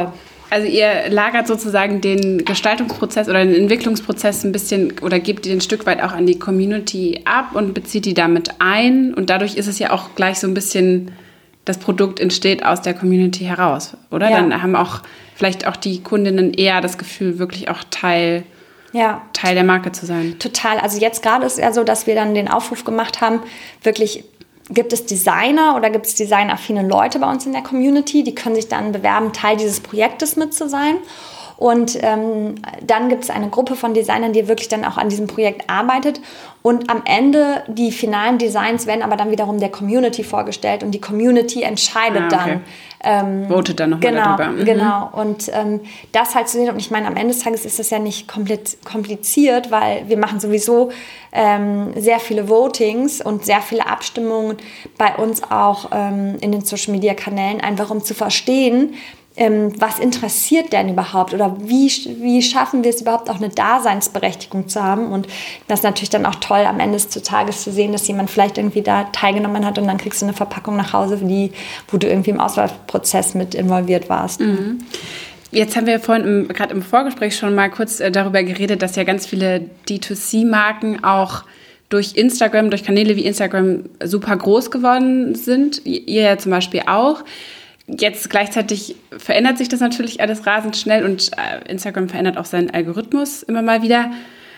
Also ihr lagert sozusagen den Gestaltungsprozess oder den Entwicklungsprozess ein bisschen oder gebt den ein Stück weit auch an die Community ab und bezieht die damit ein. Und dadurch ist es ja auch gleich so ein bisschen, das Produkt entsteht aus der Community heraus, oder? Ja. Dann haben auch vielleicht auch die Kundinnen eher das Gefühl, wirklich auch Teil, ja. Teil der Marke zu sein. Total. Also jetzt gerade ist es ja so, dass wir dann den Aufruf gemacht haben, wirklich... Gibt es Designer oder gibt es designaffine Leute bei uns in der Community, die können sich dann bewerben, Teil dieses Projektes mit zu sein. Und ähm, dann gibt es eine Gruppe von Designern, die wirklich dann auch an diesem Projekt arbeitet. Und am Ende, die finalen Designs werden aber dann wiederum der Community vorgestellt. Und die Community entscheidet ah, okay. dann. Ähm, Votet dann nochmal genau, darüber. Mhm. Genau. Und ähm, das halt zu sehen. Und ich meine, am Ende des Tages ist das ja nicht komplett kompliziert, weil wir machen sowieso ähm, sehr viele Votings und sehr viele Abstimmungen bei uns auch ähm, in den Social-Media-Kanälen, einfach um zu verstehen, Ähm, was interessiert denn überhaupt oder wie, wie schaffen wir es überhaupt auch eine Daseinsberechtigung zu haben, und das ist natürlich dann auch toll am Ende des Tages zu sehen, dass jemand vielleicht irgendwie da teilgenommen hat und dann kriegst du eine Verpackung nach Hause, die, wo du irgendwie im Auswahlprozess mit involviert warst. Mhm. Jetzt haben wir vorhin gerade im Vorgespräch schon mal kurz äh, darüber geredet, dass ja ganz viele D zwei C-Marken auch durch Instagram, durch Kanäle wie Instagram super groß geworden sind, ihr ja zum Beispiel auch. Jetzt gleichzeitig verändert sich das natürlich alles rasend schnell und Instagram verändert auch seinen Algorithmus immer mal wieder.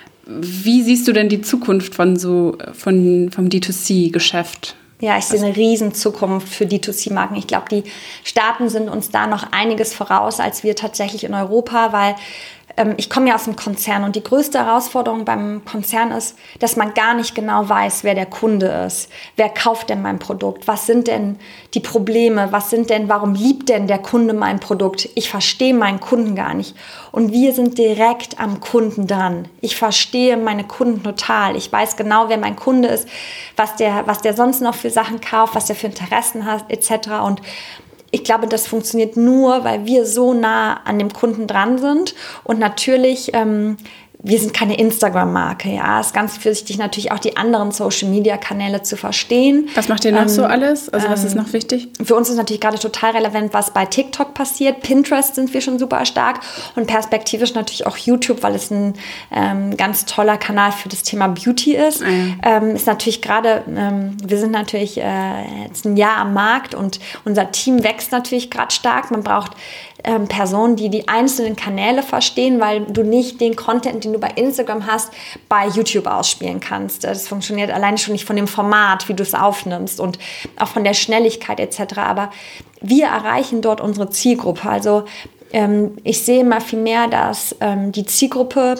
Wie siehst du denn die Zukunft von so von, vom D zwei C-Geschäft? Ja, ich sehe eine riesen Zukunft für D zwei C-Marken. Ich glaube, die Staaten sind uns da noch einiges voraus als wir tatsächlich in Europa, weil ähm, ich komme ja aus einem Konzern und die größte Herausforderung beim Konzern ist, dass man gar nicht genau weiß, wer der Kunde ist. Wer kauft denn mein Produkt? Was sind denn die Probleme? Was sind denn, warum liebt denn der Kunde mein Produkt? Ich verstehe meinen Kunden gar nicht. Und wir sind direkt am Kunden dran. Ich verstehe meine Kunden total. Ich weiß genau, wer mein Kunde ist, was der, was der sonst noch für Sachen kauft, was der für Interessen hat, et cetera. Und ich glaube, das funktioniert nur, weil wir so nah an dem Kunden dran sind. Und natürlich, ähm, wir sind keine Instagram-Marke. Ja, es ist ganz wichtig, natürlich auch die anderen Social-Media-Kanäle zu verstehen. Was macht ihr noch ähm, so alles? Also was ist noch wichtig? Für uns ist natürlich gerade total relevant, was bei TikTok passiert. Pinterest sind wir schon super stark und perspektivisch natürlich auch YouTube, weil es ein ähm, ganz toller Kanal für das Thema Beauty ist. Mhm. Ähm, ist natürlich gerade, ähm, wir sind natürlich äh, jetzt ein Jahr am Markt und unser Team wächst natürlich gerade stark. Man braucht Ähm, Personen, die die einzelnen Kanäle verstehen, weil du nicht den Content, den du bei Instagram hast, bei YouTube ausspielen kannst. Das funktioniert alleine schon nicht von dem Format, wie du es aufnimmst und auch von der Schnelligkeit et cetera. Aber wir erreichen dort unsere Zielgruppe. Also ähm, ich sehe immer viel mehr, dass ähm, die Zielgruppe,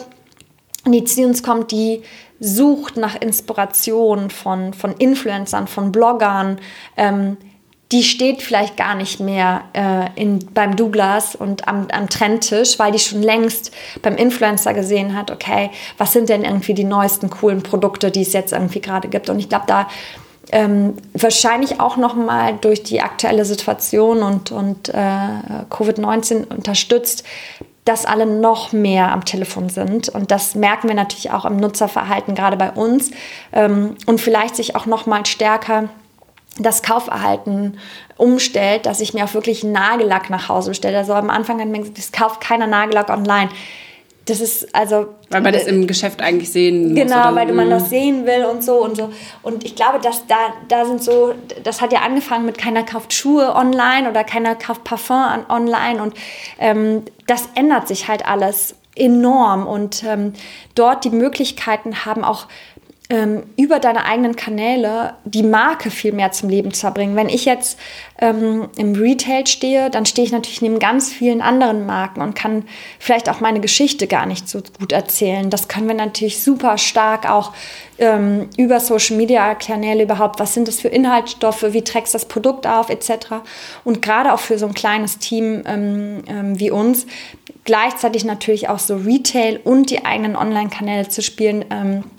die zu uns kommt, die sucht nach Inspiration von, von Influencern, von Bloggern, ähm, die steht vielleicht gar nicht mehr äh, in, beim Douglas und am, am Trendtisch, weil die schon längst beim Influencer gesehen hat, okay, was sind denn irgendwie die neuesten coolen Produkte, die es jetzt irgendwie gerade gibt. Und ich glaube, da ähm, wahrscheinlich auch nochmal durch die aktuelle Situation und, und äh, Covid neunzehn unterstützt, dass alle noch mehr am Telefon sind. Und das merken wir natürlich auch im Nutzerverhalten, gerade bei uns. Ähm, und vielleicht sich auch nochmal stärker das Kaufverhalten umstellt, dass ich mir auch wirklich Nagellack nach Hause bestelle. Also am Anfang hat man gesagt, es kauft keiner Nagellack online. Das ist also... Weil man das im Geschäft eigentlich sehen muss. Genau, weil man das sehen will und so und so. Und ich glaube, dass da, da sind so, das hat ja angefangen mit keiner kauft Schuhe online oder keiner kauft Parfum an, online. Und ähm, das ändert sich halt alles enorm. Und ähm, dort die Möglichkeiten haben auch Ähm, über deine eigenen Kanäle die Marke viel mehr zum Leben zu bringen. Wenn ich jetzt ähm, im Retail stehe, dann stehe ich natürlich neben ganz vielen anderen Marken und kann vielleicht auch meine Geschichte gar nicht so gut erzählen. Das können wir natürlich super stark auch ähm, über Social-Media-Kanäle überhaupt. Was sind das für Inhaltsstoffe? Wie trägst du das Produkt auf? et cetera. Und gerade auch für so ein kleines Team ähm, ähm, wie uns, gleichzeitig natürlich auch so Retail und die eigenen Online-Kanäle zu spielen, ähm,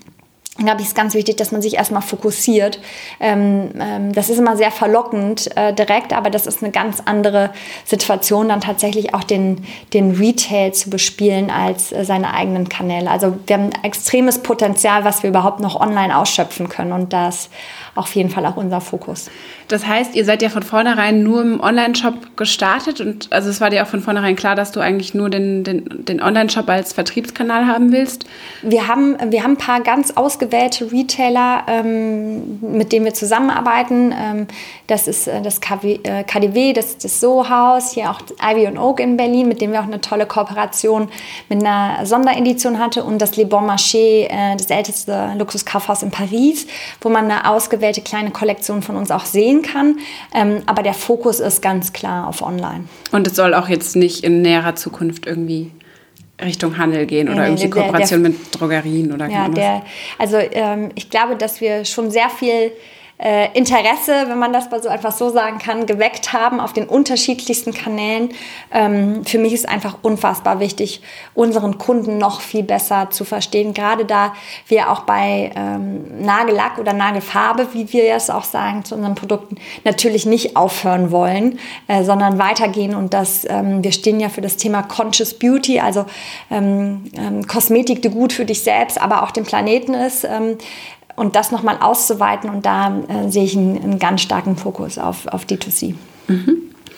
glaube ich, ist ganz wichtig, dass man sich erstmal fokussiert. Ähm, ähm, das ist immer sehr verlockend äh, direkt, aber das ist eine ganz andere Situation, dann tatsächlich auch den, den Retail zu bespielen als äh, seine eigenen Kanäle. Also wir haben ein extremes Potenzial, was wir überhaupt noch online ausschöpfen können, und das ist auf jeden Fall auch unser Fokus. Das heißt, ihr seid ja von vornherein nur im Online-Shop gestartet, und also es war dir auch von vornherein klar, dass du eigentlich nur den, den, den Online-Shop als Vertriebskanal haben willst? Wir haben, wir haben ein paar ganz ausgewählte Retailer, ähm, mit denen wir zusammenarbeiten. Ähm, das ist äh, das K W, äh, K D W, das, das Soho-Haus, hier auch Ivy und Oak in Berlin, mit dem wir auch eine tolle Kooperation mit einer Sonderedition hatte, und das Le Bon Marché, äh, das älteste Luxuskaufhaus in Paris, wo man eine ausgewählte kleine Kollektion von uns auch sehen kann. Ähm, aber der Fokus ist ganz klar auf Online. Und es soll auch jetzt nicht in näherer Zukunft irgendwie Richtung Handel gehen oder nee, irgendwie der, Kooperation der, mit Drogerien oder ja, der, also ähm, ich glaube, dass wir schon sehr viel äh, Interesse, wenn man das mal so einfach so sagen kann, geweckt haben auf den unterschiedlichsten Kanälen. Ähm, für mich ist einfach unfassbar wichtig, unseren Kunden noch viel besser zu verstehen, gerade da wir auch bei ähm, Nagellack oder Nagelfarbe, wie wir es auch sagen zu unseren Produkten, natürlich nicht aufhören wollen, äh, sondern weitergehen, und das, ähm, wir stehen ja für das Thema Conscious Beauty, also ähm, ähm, Kosmetik, die gut für dich selbst, aber auch den Planeten ist, ähm, und das nochmal auszuweiten, und da äh, sehe ich einen, einen ganz starken Fokus auf, auf D zwei C. Mhm.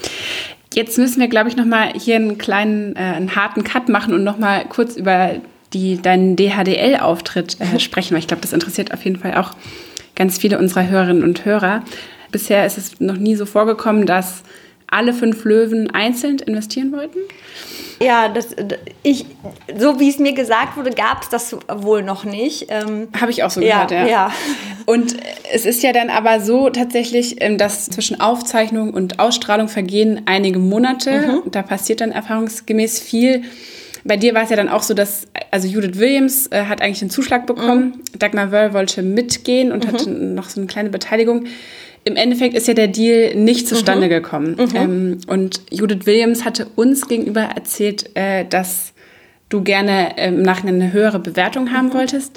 Jetzt müssen wir, glaube ich, nochmal hier einen kleinen, äh, einen harten Cut machen und nochmal kurz über die, deinen D H D L-Auftritt äh, sprechen, weil ich glaube, das interessiert auf jeden Fall auch ganz viele unserer Hörerinnen und Hörer. Bisher ist es noch nie so vorgekommen, dass alle fünf Löwen einzeln investieren wollten? Ja, das, ich, so wie es mir gesagt wurde, gab es das wohl noch nicht. Ähm, Habe ich auch so gehört, ja, ja. ja. Und es ist ja dann aber so tatsächlich, dass zwischen Aufzeichnung und Ausstrahlung vergehen einige Monate. Mhm. Da passiert dann erfahrungsgemäß viel. Bei dir war es ja dann auch so, dass, also Judith Williams äh, hat eigentlich den Zuschlag bekommen. Mhm. Dagmar Wöll wollte mitgehen und mhm. hatte noch so eine kleine Beteiligung. Im Endeffekt ist ja der Deal nicht zustande mhm. gekommen. Mhm. Ähm, und Judith Williams hatte uns gegenüber erzählt, äh, dass du gerne äh, im Nachhinein eine höhere Bewertung haben mhm. wolltest.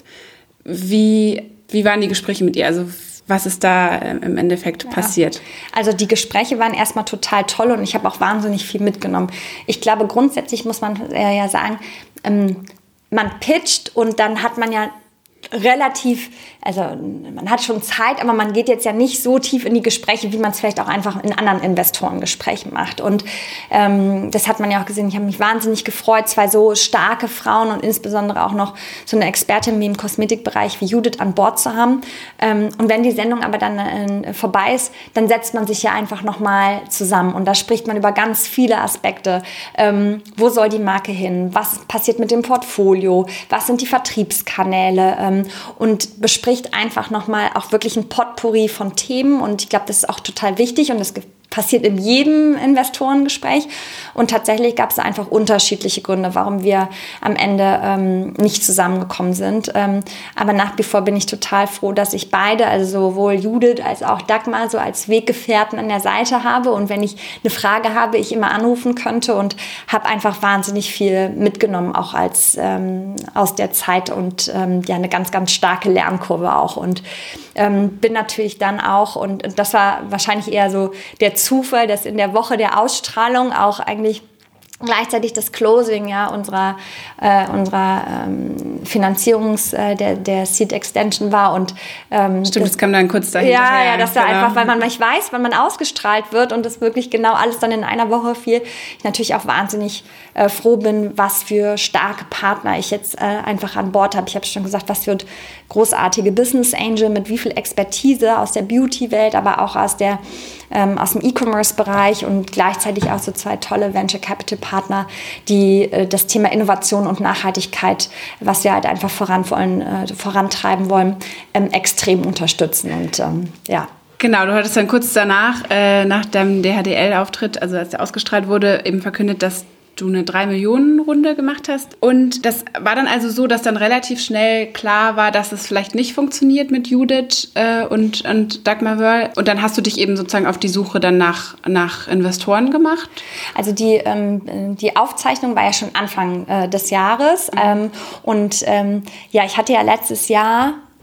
Wie, wie waren die Gespräche mit ihr? Also was ist da äh, im Endeffekt ja. passiert? Also die Gespräche waren erstmal total toll, und ich habe auch wahnsinnig viel mitgenommen. Ich glaube, grundsätzlich muss man äh, ja sagen, ähm, man pitcht, und dann hat man ja relativ, also man hat schon Zeit, aber man geht jetzt ja nicht so tief in die Gespräche, wie man es vielleicht auch einfach in anderen Investorengesprächen macht. Und ähm, das hat man ja auch gesehen. Ich habe mich wahnsinnig gefreut, zwei so starke Frauen und insbesondere auch noch so eine Expertin wie im Kosmetikbereich wie Judith an Bord zu haben. Ähm, und wenn die Sendung aber dann äh, vorbei ist, dann setzt man sich ja einfach nochmal zusammen, und da spricht man über ganz viele Aspekte. Ähm, wo soll die Marke hin? Was passiert mit dem Portfolio? Was sind die Vertriebskanäle? Ähm, und bespricht einfach nochmal auch wirklich ein Potpourri von Themen, und ich glaube, das ist auch total wichtig, und das passiert in jedem Investorengespräch, und tatsächlich gab es einfach unterschiedliche Gründe, warum wir am Ende ähm, nicht zusammengekommen sind, ähm, aber nach wie vor bin ich total froh, dass ich beide, also sowohl Judith als auch Dagmar, so als Weggefährten an der Seite habe, und wenn ich eine Frage habe, ich immer anrufen könnte, und habe einfach wahnsinnig viel mitgenommen, auch als ähm, aus der Zeit, und ähm, ja, eine ganz, ganz starke Lernkurve auch, und ähm, bin natürlich dann auch, und, und das war wahrscheinlich eher so der Zufall, dass in der Woche der Ausstrahlung auch eigentlich gleichzeitig das Closing ja, unserer, äh, unserer ähm, Finanzierungs, äh, der, der Seed Extension war. Und, ähm, Stimmt, das, das kam dann kurz dahinter. Ja, ja, das war genau. einfach, weil man nicht weiß, wann man ausgestrahlt wird, und das wirklich genau alles dann in einer Woche fiel. Ich natürlich auch wahnsinnig äh, froh bin, was für starke Partner ich jetzt äh, einfach an Bord habe. Ich habe schon gesagt, was für großartige Business Angel mit wie viel Expertise aus der Beauty-Welt, aber auch aus, der, ähm, aus dem E-Commerce-Bereich, und gleichzeitig auch so zwei tolle Venture Capital Partner, die äh, das Thema Innovation und Nachhaltigkeit, was wir halt einfach voran wollen, äh, vorantreiben wollen, ähm, extrem unterstützen. Und ähm, ja. Genau, du hattest dann kurz danach, äh, nach deinem D H D L-Auftritt, also als der ausgestrahlt wurde, eben verkündet, dass du eine drei Millionen Runde gemacht hast. Und das war dann also so, dass dann relativ schnell klar war, dass es vielleicht nicht funktioniert mit Judith äh, und, und Dagmar Wöll. Und dann hast du dich eben sozusagen auf die Suche dann nach, nach Investoren gemacht? Also die, ähm, die Aufzeichnung war ja schon Anfang äh, des Jahres. Mhm. Ähm, und ähm, ja, ich hatte ja letztes Jahr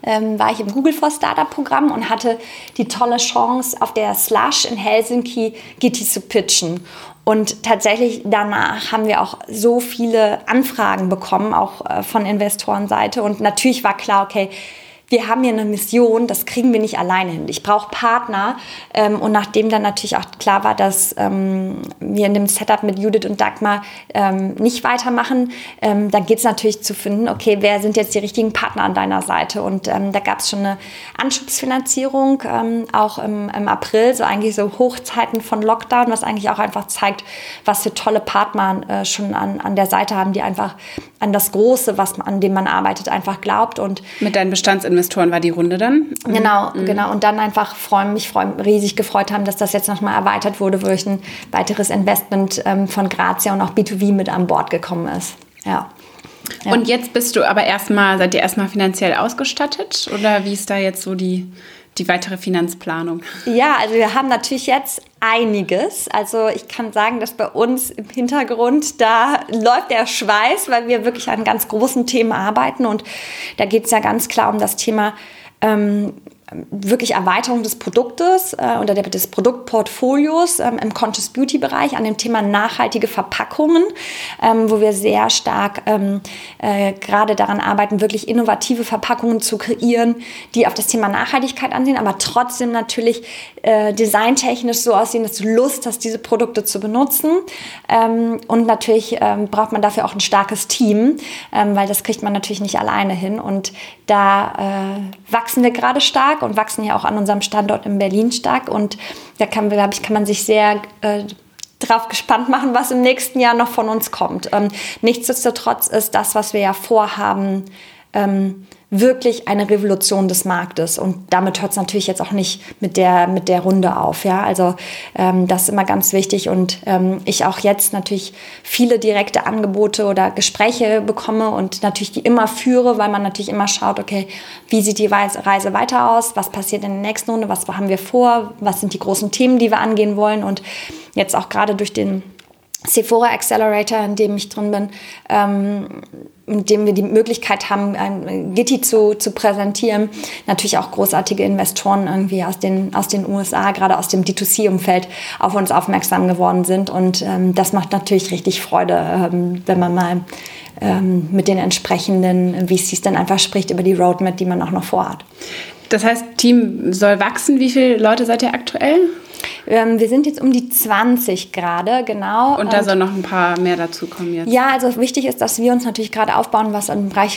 ähm, war ich im Google for Startup Programm und hatte die tolle Chance, auf der Slush in Helsinki Gitti zu pitchen. Und tatsächlich danach haben wir auch so viele Anfragen bekommen, auch äh, von Investorenseite. Und natürlich war klar, okay, wir haben hier eine Mission, das kriegen wir nicht alleine hin. Ich brauche Partner. Ähm, und nachdem dann natürlich auch klar war, dass ähm, wir in dem Setup mit Judith und Dagmar ähm, nicht weitermachen, ähm, dann geht es natürlich zu finden, okay, wer sind jetzt die richtigen Partner an deiner Seite? Und ähm, da gab es schon eine Anschubsfinanzierung, ähm, auch im, im April, so eigentlich so Hochzeiten von Lockdown, was eigentlich auch einfach zeigt, was für tolle Partner äh, schon an, an der Seite haben, die einfach an das Große, was an dem man arbeitet, einfach glaubt. Und mit deinen Bestandsinvestoren war die Runde dann? Genau, mhm. genau. Und dann einfach freuen, mich freuen, riesig gefreut haben, dass das jetzt nochmal erweitert wurde, durch ein weiteres Investment ähm, von Grazia und auch B zwei B mit an Bord gekommen ist. Ja. Ja. Und jetzt bist du aber erstmal, seid ihr erstmal finanziell ausgestattet? Oder wie ist da jetzt so die, die weitere Finanzplanung? Ja, also wir haben natürlich jetzt einiges. Also ich kann sagen, dass bei uns im Hintergrund, da läuft der Schweiß, weil wir wirklich an ganz großen Themen arbeiten. Und da geht es ja ganz klar um das Thema ähm, wirklich Erweiterung des Produktes äh, oder des Produktportfolios ähm, im Conscious Beauty Bereich an dem Thema nachhaltige Verpackungen, ähm, wo wir sehr stark ähm, äh, gerade daran arbeiten, wirklich innovative Verpackungen zu kreieren, die auf das Thema Nachhaltigkeit ansehen, aber trotzdem natürlich äh, designtechnisch so aussehen, dass du Lust hast, diese Produkte zu benutzen. Ähm, und natürlich ähm, braucht man dafür auch ein starkes Team, ähm, weil das kriegt man natürlich nicht alleine hin. Und da äh, wachsen wir gerade stark und wachsen ja auch an unserem Standort in Berlin stark. Und da kann, glaube ich, kann man sich sehr äh, drauf gespannt machen, was im nächsten Jahr noch von uns kommt. Ähm, nichtsdestotrotz ist das, was wir ja vorhaben, ähm, wirklich eine Revolution des Marktes. Und damit hört es natürlich jetzt auch nicht mit der, mit der Runde auf. Ja? Also ähm, das ist immer ganz wichtig. Und ähm, ich auch jetzt natürlich viele direkte Angebote oder Gespräche bekomme und natürlich die immer führe, weil man natürlich immer schaut, okay, wie sieht die Reise weiter aus? Was passiert in der nächsten Runde? Was haben wir vor? Was sind die großen Themen, die wir angehen wollen? Und jetzt auch gerade durch den Sephora Accelerator, in dem ich drin bin, ähm, in dem wir die Möglichkeit haben, ein Gitti zu, zu präsentieren. Natürlich auch großartige Investoren irgendwie aus den, aus den U S A, gerade aus dem D zwei C-Umfeld, auf uns aufmerksam geworden sind. Und ähm, das macht natürlich richtig Freude, ähm, wenn man mal ähm, mit den entsprechenden V Cs dann einfach spricht über die Roadmap, die man auch noch vorhat. Das heißt, Team soll wachsen. Wie viele Leute seid ihr aktuell? Ähm, wir sind jetzt um die zwanzig gerade, genau. Und da und, soll noch ein paar mehr dazukommen jetzt? Ja, also wichtig ist, dass wir uns natürlich gerade aufbauen, was im Bereich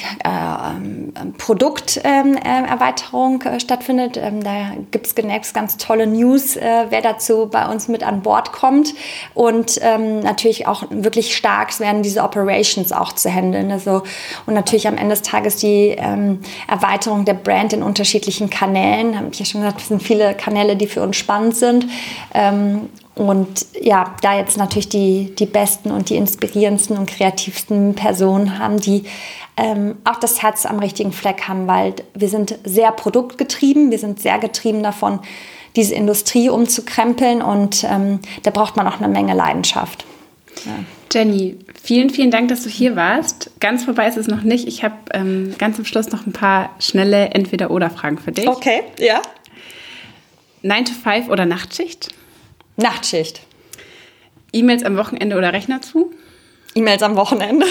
äh, Produkterweiterung äh, äh, stattfindet. Ähm, da gibt es demnächst ganz tolle News, äh, wer dazu bei uns mit an Bord kommt. Und ähm, natürlich auch wirklich stark werden diese Operations auch zu handeln. Also, und natürlich am Ende des Tages die ähm, Erweiterung der Brand in unterschiedlichen Kanälen. Habe ich ja schon gesagt, es sind viele Kanäle, die für uns spannend sind. Ähm, und ja, da jetzt natürlich die, die besten und die inspirierendsten und kreativsten Personen haben, die ähm, auch das Herz am richtigen Fleck haben, weil wir sind sehr produktgetrieben, wir sind sehr getrieben davon, diese Industrie umzukrempeln und ähm, da braucht man auch eine Menge Leidenschaft. Ja. Jenny, vielen, vielen Dank, dass du hier warst. Ganz vorbei ist es noch nicht. Ich habe ähm, ganz am Schluss noch ein paar schnelle Entweder-Oder-Fragen für dich. Okay, ja. nine to five oder Nachtschicht? Nachtschicht. E-Mails am Wochenende oder Rechner zu? E-Mails am Wochenende.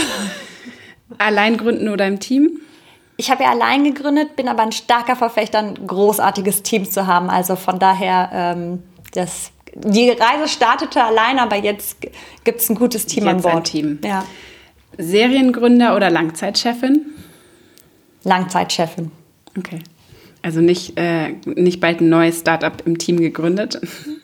Allein gründen oder im Team? Ich habe ja allein gegründet, bin aber ein starker Verfechter, ein großartiges Team zu haben. Also von daher, ähm, das, die Reise startete allein, aber jetzt gibt es ein gutes Team jetzt an Bord. Ein Team. Ja. Seriengründer oder Langzeitchefin? Langzeitchefin. Okay. Also nicht, äh, nicht bald ein neues Startup im Team gegründet?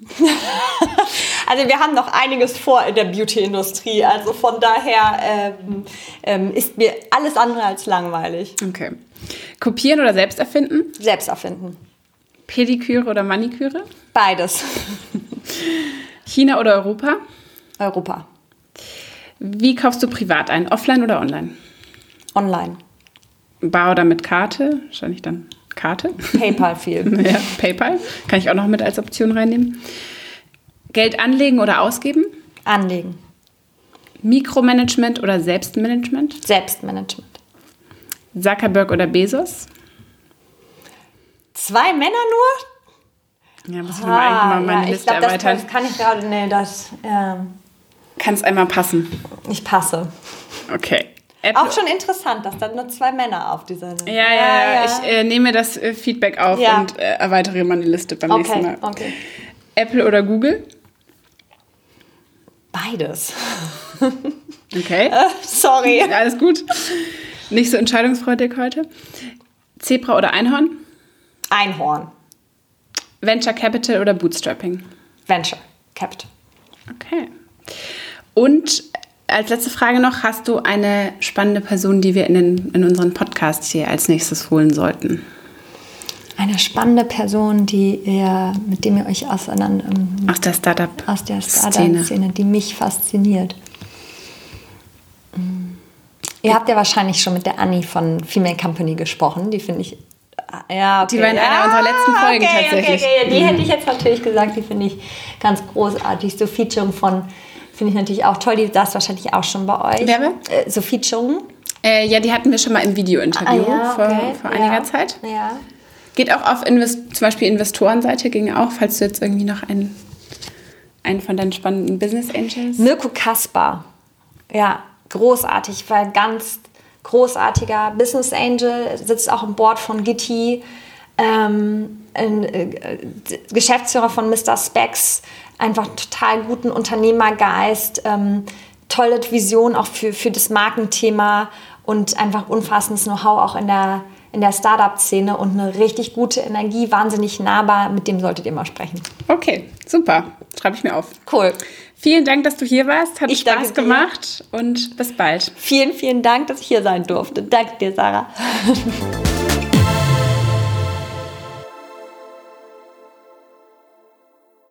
Also wir haben noch einiges vor in der Beauty-Industrie. Also von daher ähm, ähm, ist mir alles andere als langweilig. Okay. Kopieren oder selbst erfinden? Selbst erfinden. Pediküre oder Maniküre? Beides. China oder Europa? Europa. Wie kaufst du privat ein? Offline oder online? Online. Bar oder mit Karte? Wahrscheinlich dann Karte. PayPal viel. Ja, PayPal. Kann ich auch noch mit als Option reinnehmen. Geld anlegen oder ausgeben? Anlegen. Mikromanagement oder Selbstmanagement? Selbstmanagement. Zuckerberg oder Bezos? Zwei Männer nur? Ja, muss ich nochmal ah, mal meine ja, Liste glaub, erweitern. Das, das kann ich gerade, nee, das... Ähm, kann es einmal passen? Ich passe. Okay. Apple. Auch schon interessant, dass dann nur zwei Männer auf dieser Liste. Ja, ja, ja, ja. Ich äh, nehme das äh, Feedback auf ja. und äh, erweitere meine Liste beim okay, nächsten Mal. Okay. Apple oder Google? Beides. Okay. äh, sorry. Alles gut. Nicht so entscheidungsfreudig heute. Zebra oder Einhorn? Einhorn. Venture Capital oder Bootstrapping? Venture Capital. Okay. Und als letzte Frage noch, hast du eine spannende Person, die wir in, den, in unseren Podcast hier als nächstes holen sollten? Eine spannende Person, die ihr, mit dem ihr euch auseinander... Ähm, aus der Startup Aus der Startup-Szene, die mich fasziniert. Ihr habt ja wahrscheinlich schon mit der Anni von Female Company gesprochen. Die finde ich... Ja, okay. Die war in einer ja, unserer letzten Folgen okay, tatsächlich. Okay, okay. Die mhm. hätte ich jetzt natürlich gesagt, die finde ich ganz großartig. So Featuring von... Finde ich natürlich auch toll. Die saß wahrscheinlich auch schon bei euch. Werbe? Äh, so Featuring. Äh, ja, die hatten wir schon mal im Video-Interview ah, ja, okay. vor, vor ja. einiger Zeit. Ja. Geht auch auf Invest- zum Beispiel Investorenseite, ging auch, falls du jetzt irgendwie noch einen, einen von deinen spannenden Business Angels... Mirko Kaspar. Ja, großartig, weil ganz großartiger Business Angel, sitzt auch im Board von Gitti, ähm, ein, äh, Geschäftsführer von Mister Specs, einfach total guten Unternehmergeist, ähm, tolle Vision auch für, für das Markenthema und einfach unfassendes Know-how auch in der, in der Startup-Szene und eine richtig gute Energie, wahnsinnig nahbar, mit dem solltet ihr mal sprechen. Okay, super. Schreibe ich mir auf. Cool. Vielen Dank, dass du hier warst. Hat ich Spaß gemacht und bis bald. Vielen, vielen Dank, dass ich hier sein durfte. Danke dir, Sarah.